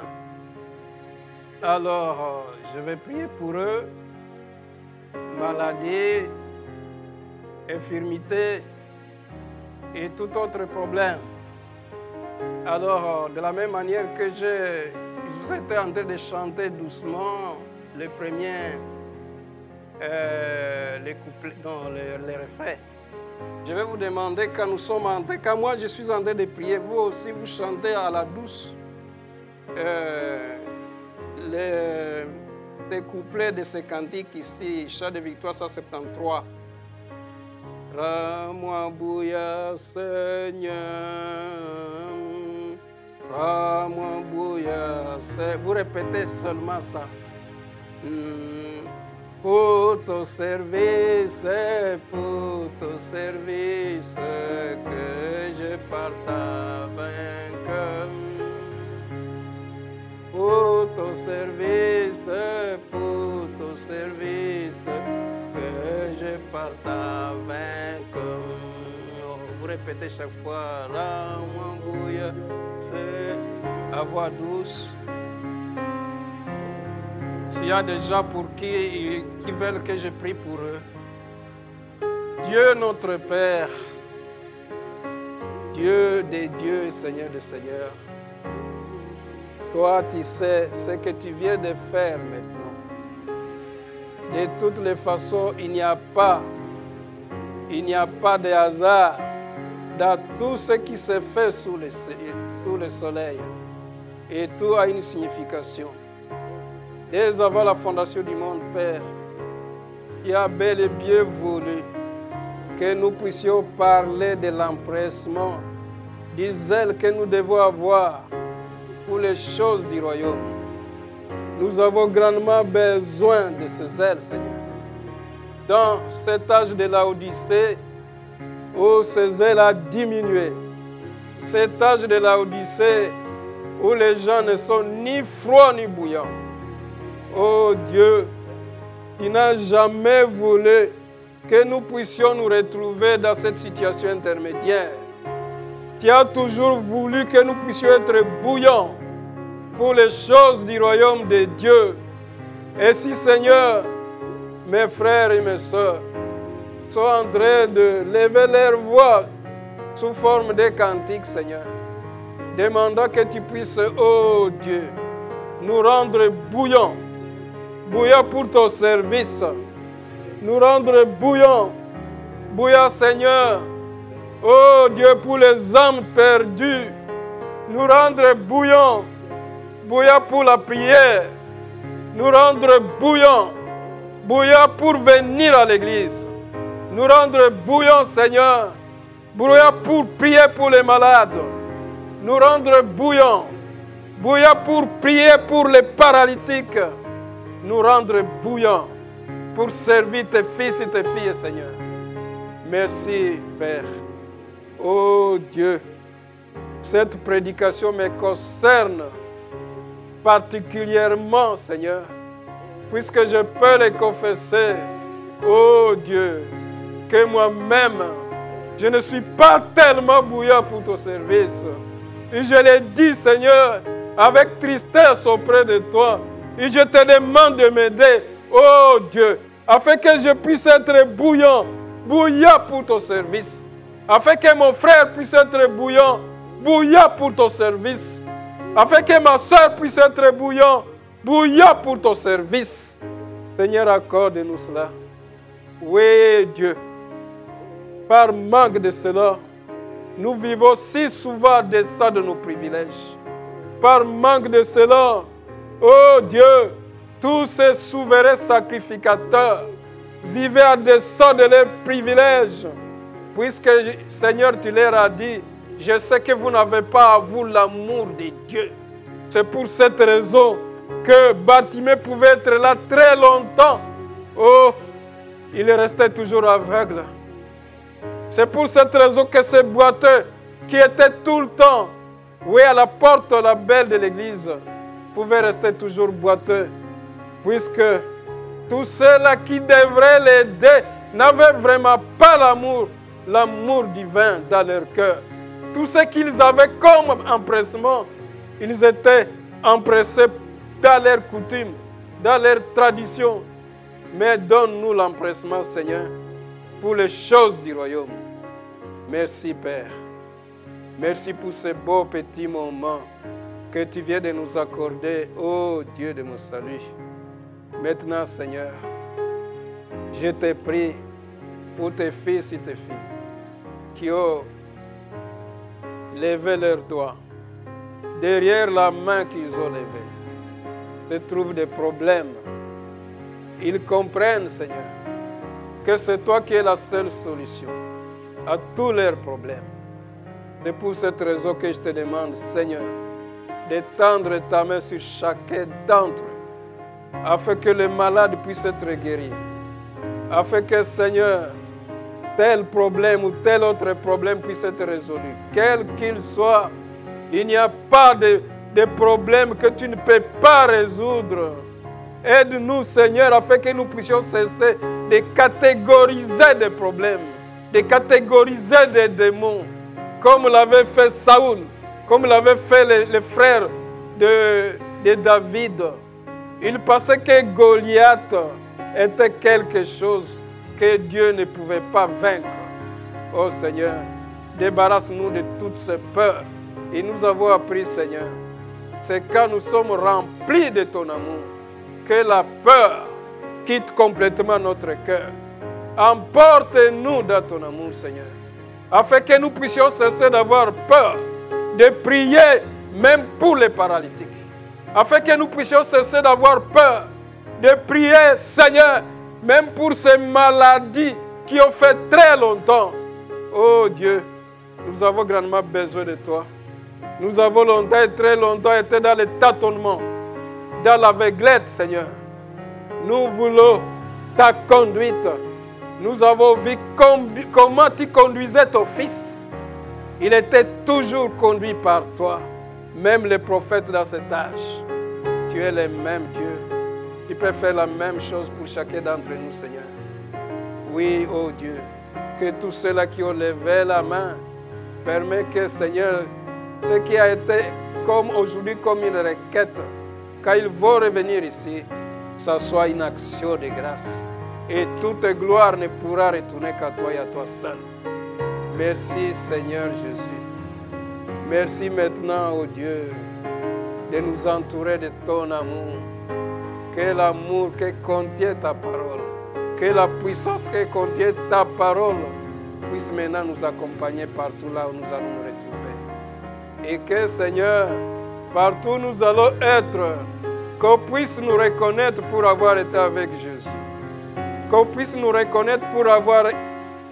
Speaker 1: Alors, je vais prier pour eux. Maladie, infirmité et tout autre problème. Alors, de la même manière que vous étiez en train de chanter doucement les premiers les couplets, non, les refrains. Je vais vous demander, quand moi je suis en train de prier, vous aussi vous chantez à la douce les couplets de ces cantiques ici, Chant de Victoire 173. Rends-moi bouillant, Seigneur. Rends-moi bouillant, Seigneur. Vous répétez seulement ça. Pour ton service, que je parte vainqueur. Pour ton service, que je parte vainqueur. Vous répétez chaque fois, rends-moi bouillant, c'est à voix douce. S'il y a des gens pour qui veulent que je prie pour eux. Dieu notre Père, Dieu des dieux et Seigneur des seigneurs, toi tu sais ce que tu viens de faire maintenant. De toutes les façons, il n'y a pas de hasard dans tout ce qui se fait sous le soleil. Et tout a une signification. Dès avant la fondation du monde, Père, qui a bel et bien voulu que nous puissions parler de l'empressement, du zèle que nous devons avoir pour les choses du royaume. Nous avons grandement besoin de ce zèle, Seigneur. Dans cet âge de l'Odyssée, où ce zèle a diminué, cet âge de l'Odyssée, où les gens ne sont ni froids ni bouillants. Oh Dieu, qui n'a jamais voulu que nous puissions nous retrouver dans cette situation intermédiaire. Tu as toujours voulu que nous puissions être bouillants pour les choses du royaume de Dieu. Et si, Seigneur, mes frères et mes sœurs sont en train de lever leur voix sous forme de cantiques, Seigneur, demandant que tu puisses, oh Dieu, nous rendre bouillants. Bouillant pour ton service, nous rendre bouillants, Seigneur, oh Dieu, pour les âmes perdues, nous rendre bouillants pour la prière, nous rendre bouillants pour venir à l'église, nous rendre bouillants, Seigneur, bouillants pour prier pour les malades, nous rendre bouillants pour prier pour les paralytiques, nous rendre bouillants pour servir tes fils et tes filles, Seigneur. Merci, Père. Oh Dieu, cette prédication me concerne particulièrement, Seigneur, puisque je peux les confesser, oh Dieu, que moi-même, je ne suis pas tellement bouillant pour ton service. Et je l'ai dit, Seigneur, avec tristesse auprès de toi. Et je te demande de m'aider, oh Dieu, afin que je puisse être bouillant pour ton service. Afin que mon frère puisse être bouillant pour ton service. Afin que ma soeur puisse être bouillant pour ton service. Seigneur, accorde-nous cela. Oui, Dieu. Par manque de cela, nous vivons si souvent à deçà de nos privilèges. Par manque de cela, oh Dieu, tous ces souverains sacrificateurs vivaient à deçà de leurs privilèges. Puisque, Seigneur, tu leur as dit, je sais que vous n'avez pas à vous l'amour de Dieu. C'est pour cette raison que Bartimée pouvait être là très longtemps. Oh, il restait toujours aveugle. C'est pour cette raison que ces boiteux qui étaient tout le temps, oui, à la porte la belle de l'église, pouvaient rester toujours boiteux. Puisque tous ceux-là qui devraient l'aider n'avaient vraiment pas l'amour divin dans leur cœur. Tout ce qu'ils avaient comme empressement, ils étaient empressés dans leurs coutumes, dans leurs traditions. Mais donne-nous l'empressement, Seigneur, pour les choses du royaume. Merci, Père. Merci pour ce beau petit moment que tu viens de nous accorder, ô Dieu de mon salut. Maintenant, Seigneur, je te prie pour tes fils et tes filles qui ont levé leurs doigts. Derrière la main qu'ils ont levée, se trouvent des problèmes. Ils comprennent, Seigneur, que c'est toi qui es la seule solution à tous leurs problèmes. C'est pour cette raison que je te demande, Seigneur, d'étendre ta main sur chacun d'entre eux, afin que les malades puissent être guéris, afin que, Seigneur, tel problème ou tel autre problème puisse être résolu. Quel qu'il soit, il n'y a pas de problème que tu ne peux pas résoudre. Aide-nous, Seigneur, afin que nous puissions cesser de catégoriser des problèmes, de catégoriser des démons, comme l'avait fait Saoul, comme l'avaient fait les frères de David. Il pensait que Goliath était quelque chose que Dieu ne pouvait pas vaincre. Oh Seigneur, débarrasse-nous de toutes ces peurs. Et nous avons appris, Seigneur, c'est quand nous sommes remplis de ton amour que la peur quitte complètement notre cœur. Emporte-nous dans ton amour, Seigneur, afin que nous puissions cesser d'avoir peur, de prier même pour les paralytiques, afin que nous puissions cesser d'avoir peur, de prier, Seigneur, même pour ces maladies qui ont fait très longtemps. Oh Dieu, nous avons grandement besoin de toi. Nous avons longtemps et très longtemps été dans le tâtonnement, dans l'aveuglette, Seigneur. Nous voulons ta conduite. Nous avons vu comment tu conduisais ton fils. Il était toujours conduit par toi. Même les prophètes dans cet âge. Tu es le même Dieu. Tu peux faire la même chose pour chacun d'entre nous, Seigneur. Oui, oh Dieu, que tous ceux-là qui ont levé la main, permet que, Seigneur, ce qui a été comme aujourd'hui comme une requête, quand ils vont revenir ici, ça soit une action de grâce. Et toute gloire ne pourra retourner qu'à toi et à toi seul. Merci, Seigneur Jésus. Merci maintenant, oh Dieu, de nous entourer de ton amour. Que l'amour que contient ta parole, que la puissance que contient ta parole puisse maintenant nous accompagner partout là où nous allons nous retrouver. Et que, Seigneur, partout où nous allons être, qu'on puisse nous reconnaître pour avoir été avec Jésus. Qu'on puisse nous reconnaître pour avoir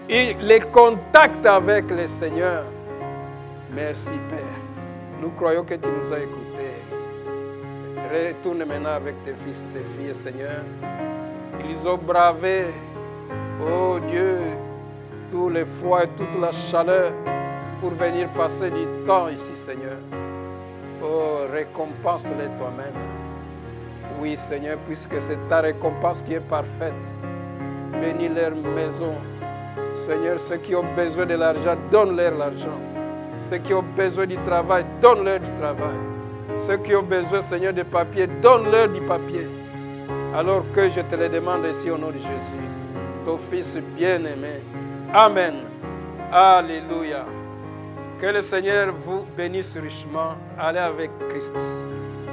Speaker 2: les contacts avec le Seigneur. Merci Père. Nous croyons que tu nous as écoutés. Retourne maintenant avec tes fils et tes filles, Seigneur. Ils ont bravé, oh Dieu, tout le froid et toute la chaleur pour venir passer du temps ici, Seigneur. Oh, récompense-les toi-même. Oui, Seigneur, puisque c'est ta récompense qui est parfaite. Bénis leur maison. Seigneur, ceux qui ont besoin de l'argent, donne-leur l'argent. Ceux qui ont besoin du travail, donne-leur du travail. Ceux qui ont besoin, Seigneur, de papier, donne-leur du papier. Alors que je te le demande ici au nom de Jésus, ton Fils bien-aimé. Amen. Alléluia. Que le Seigneur vous bénisse richement. Allez avec Christ.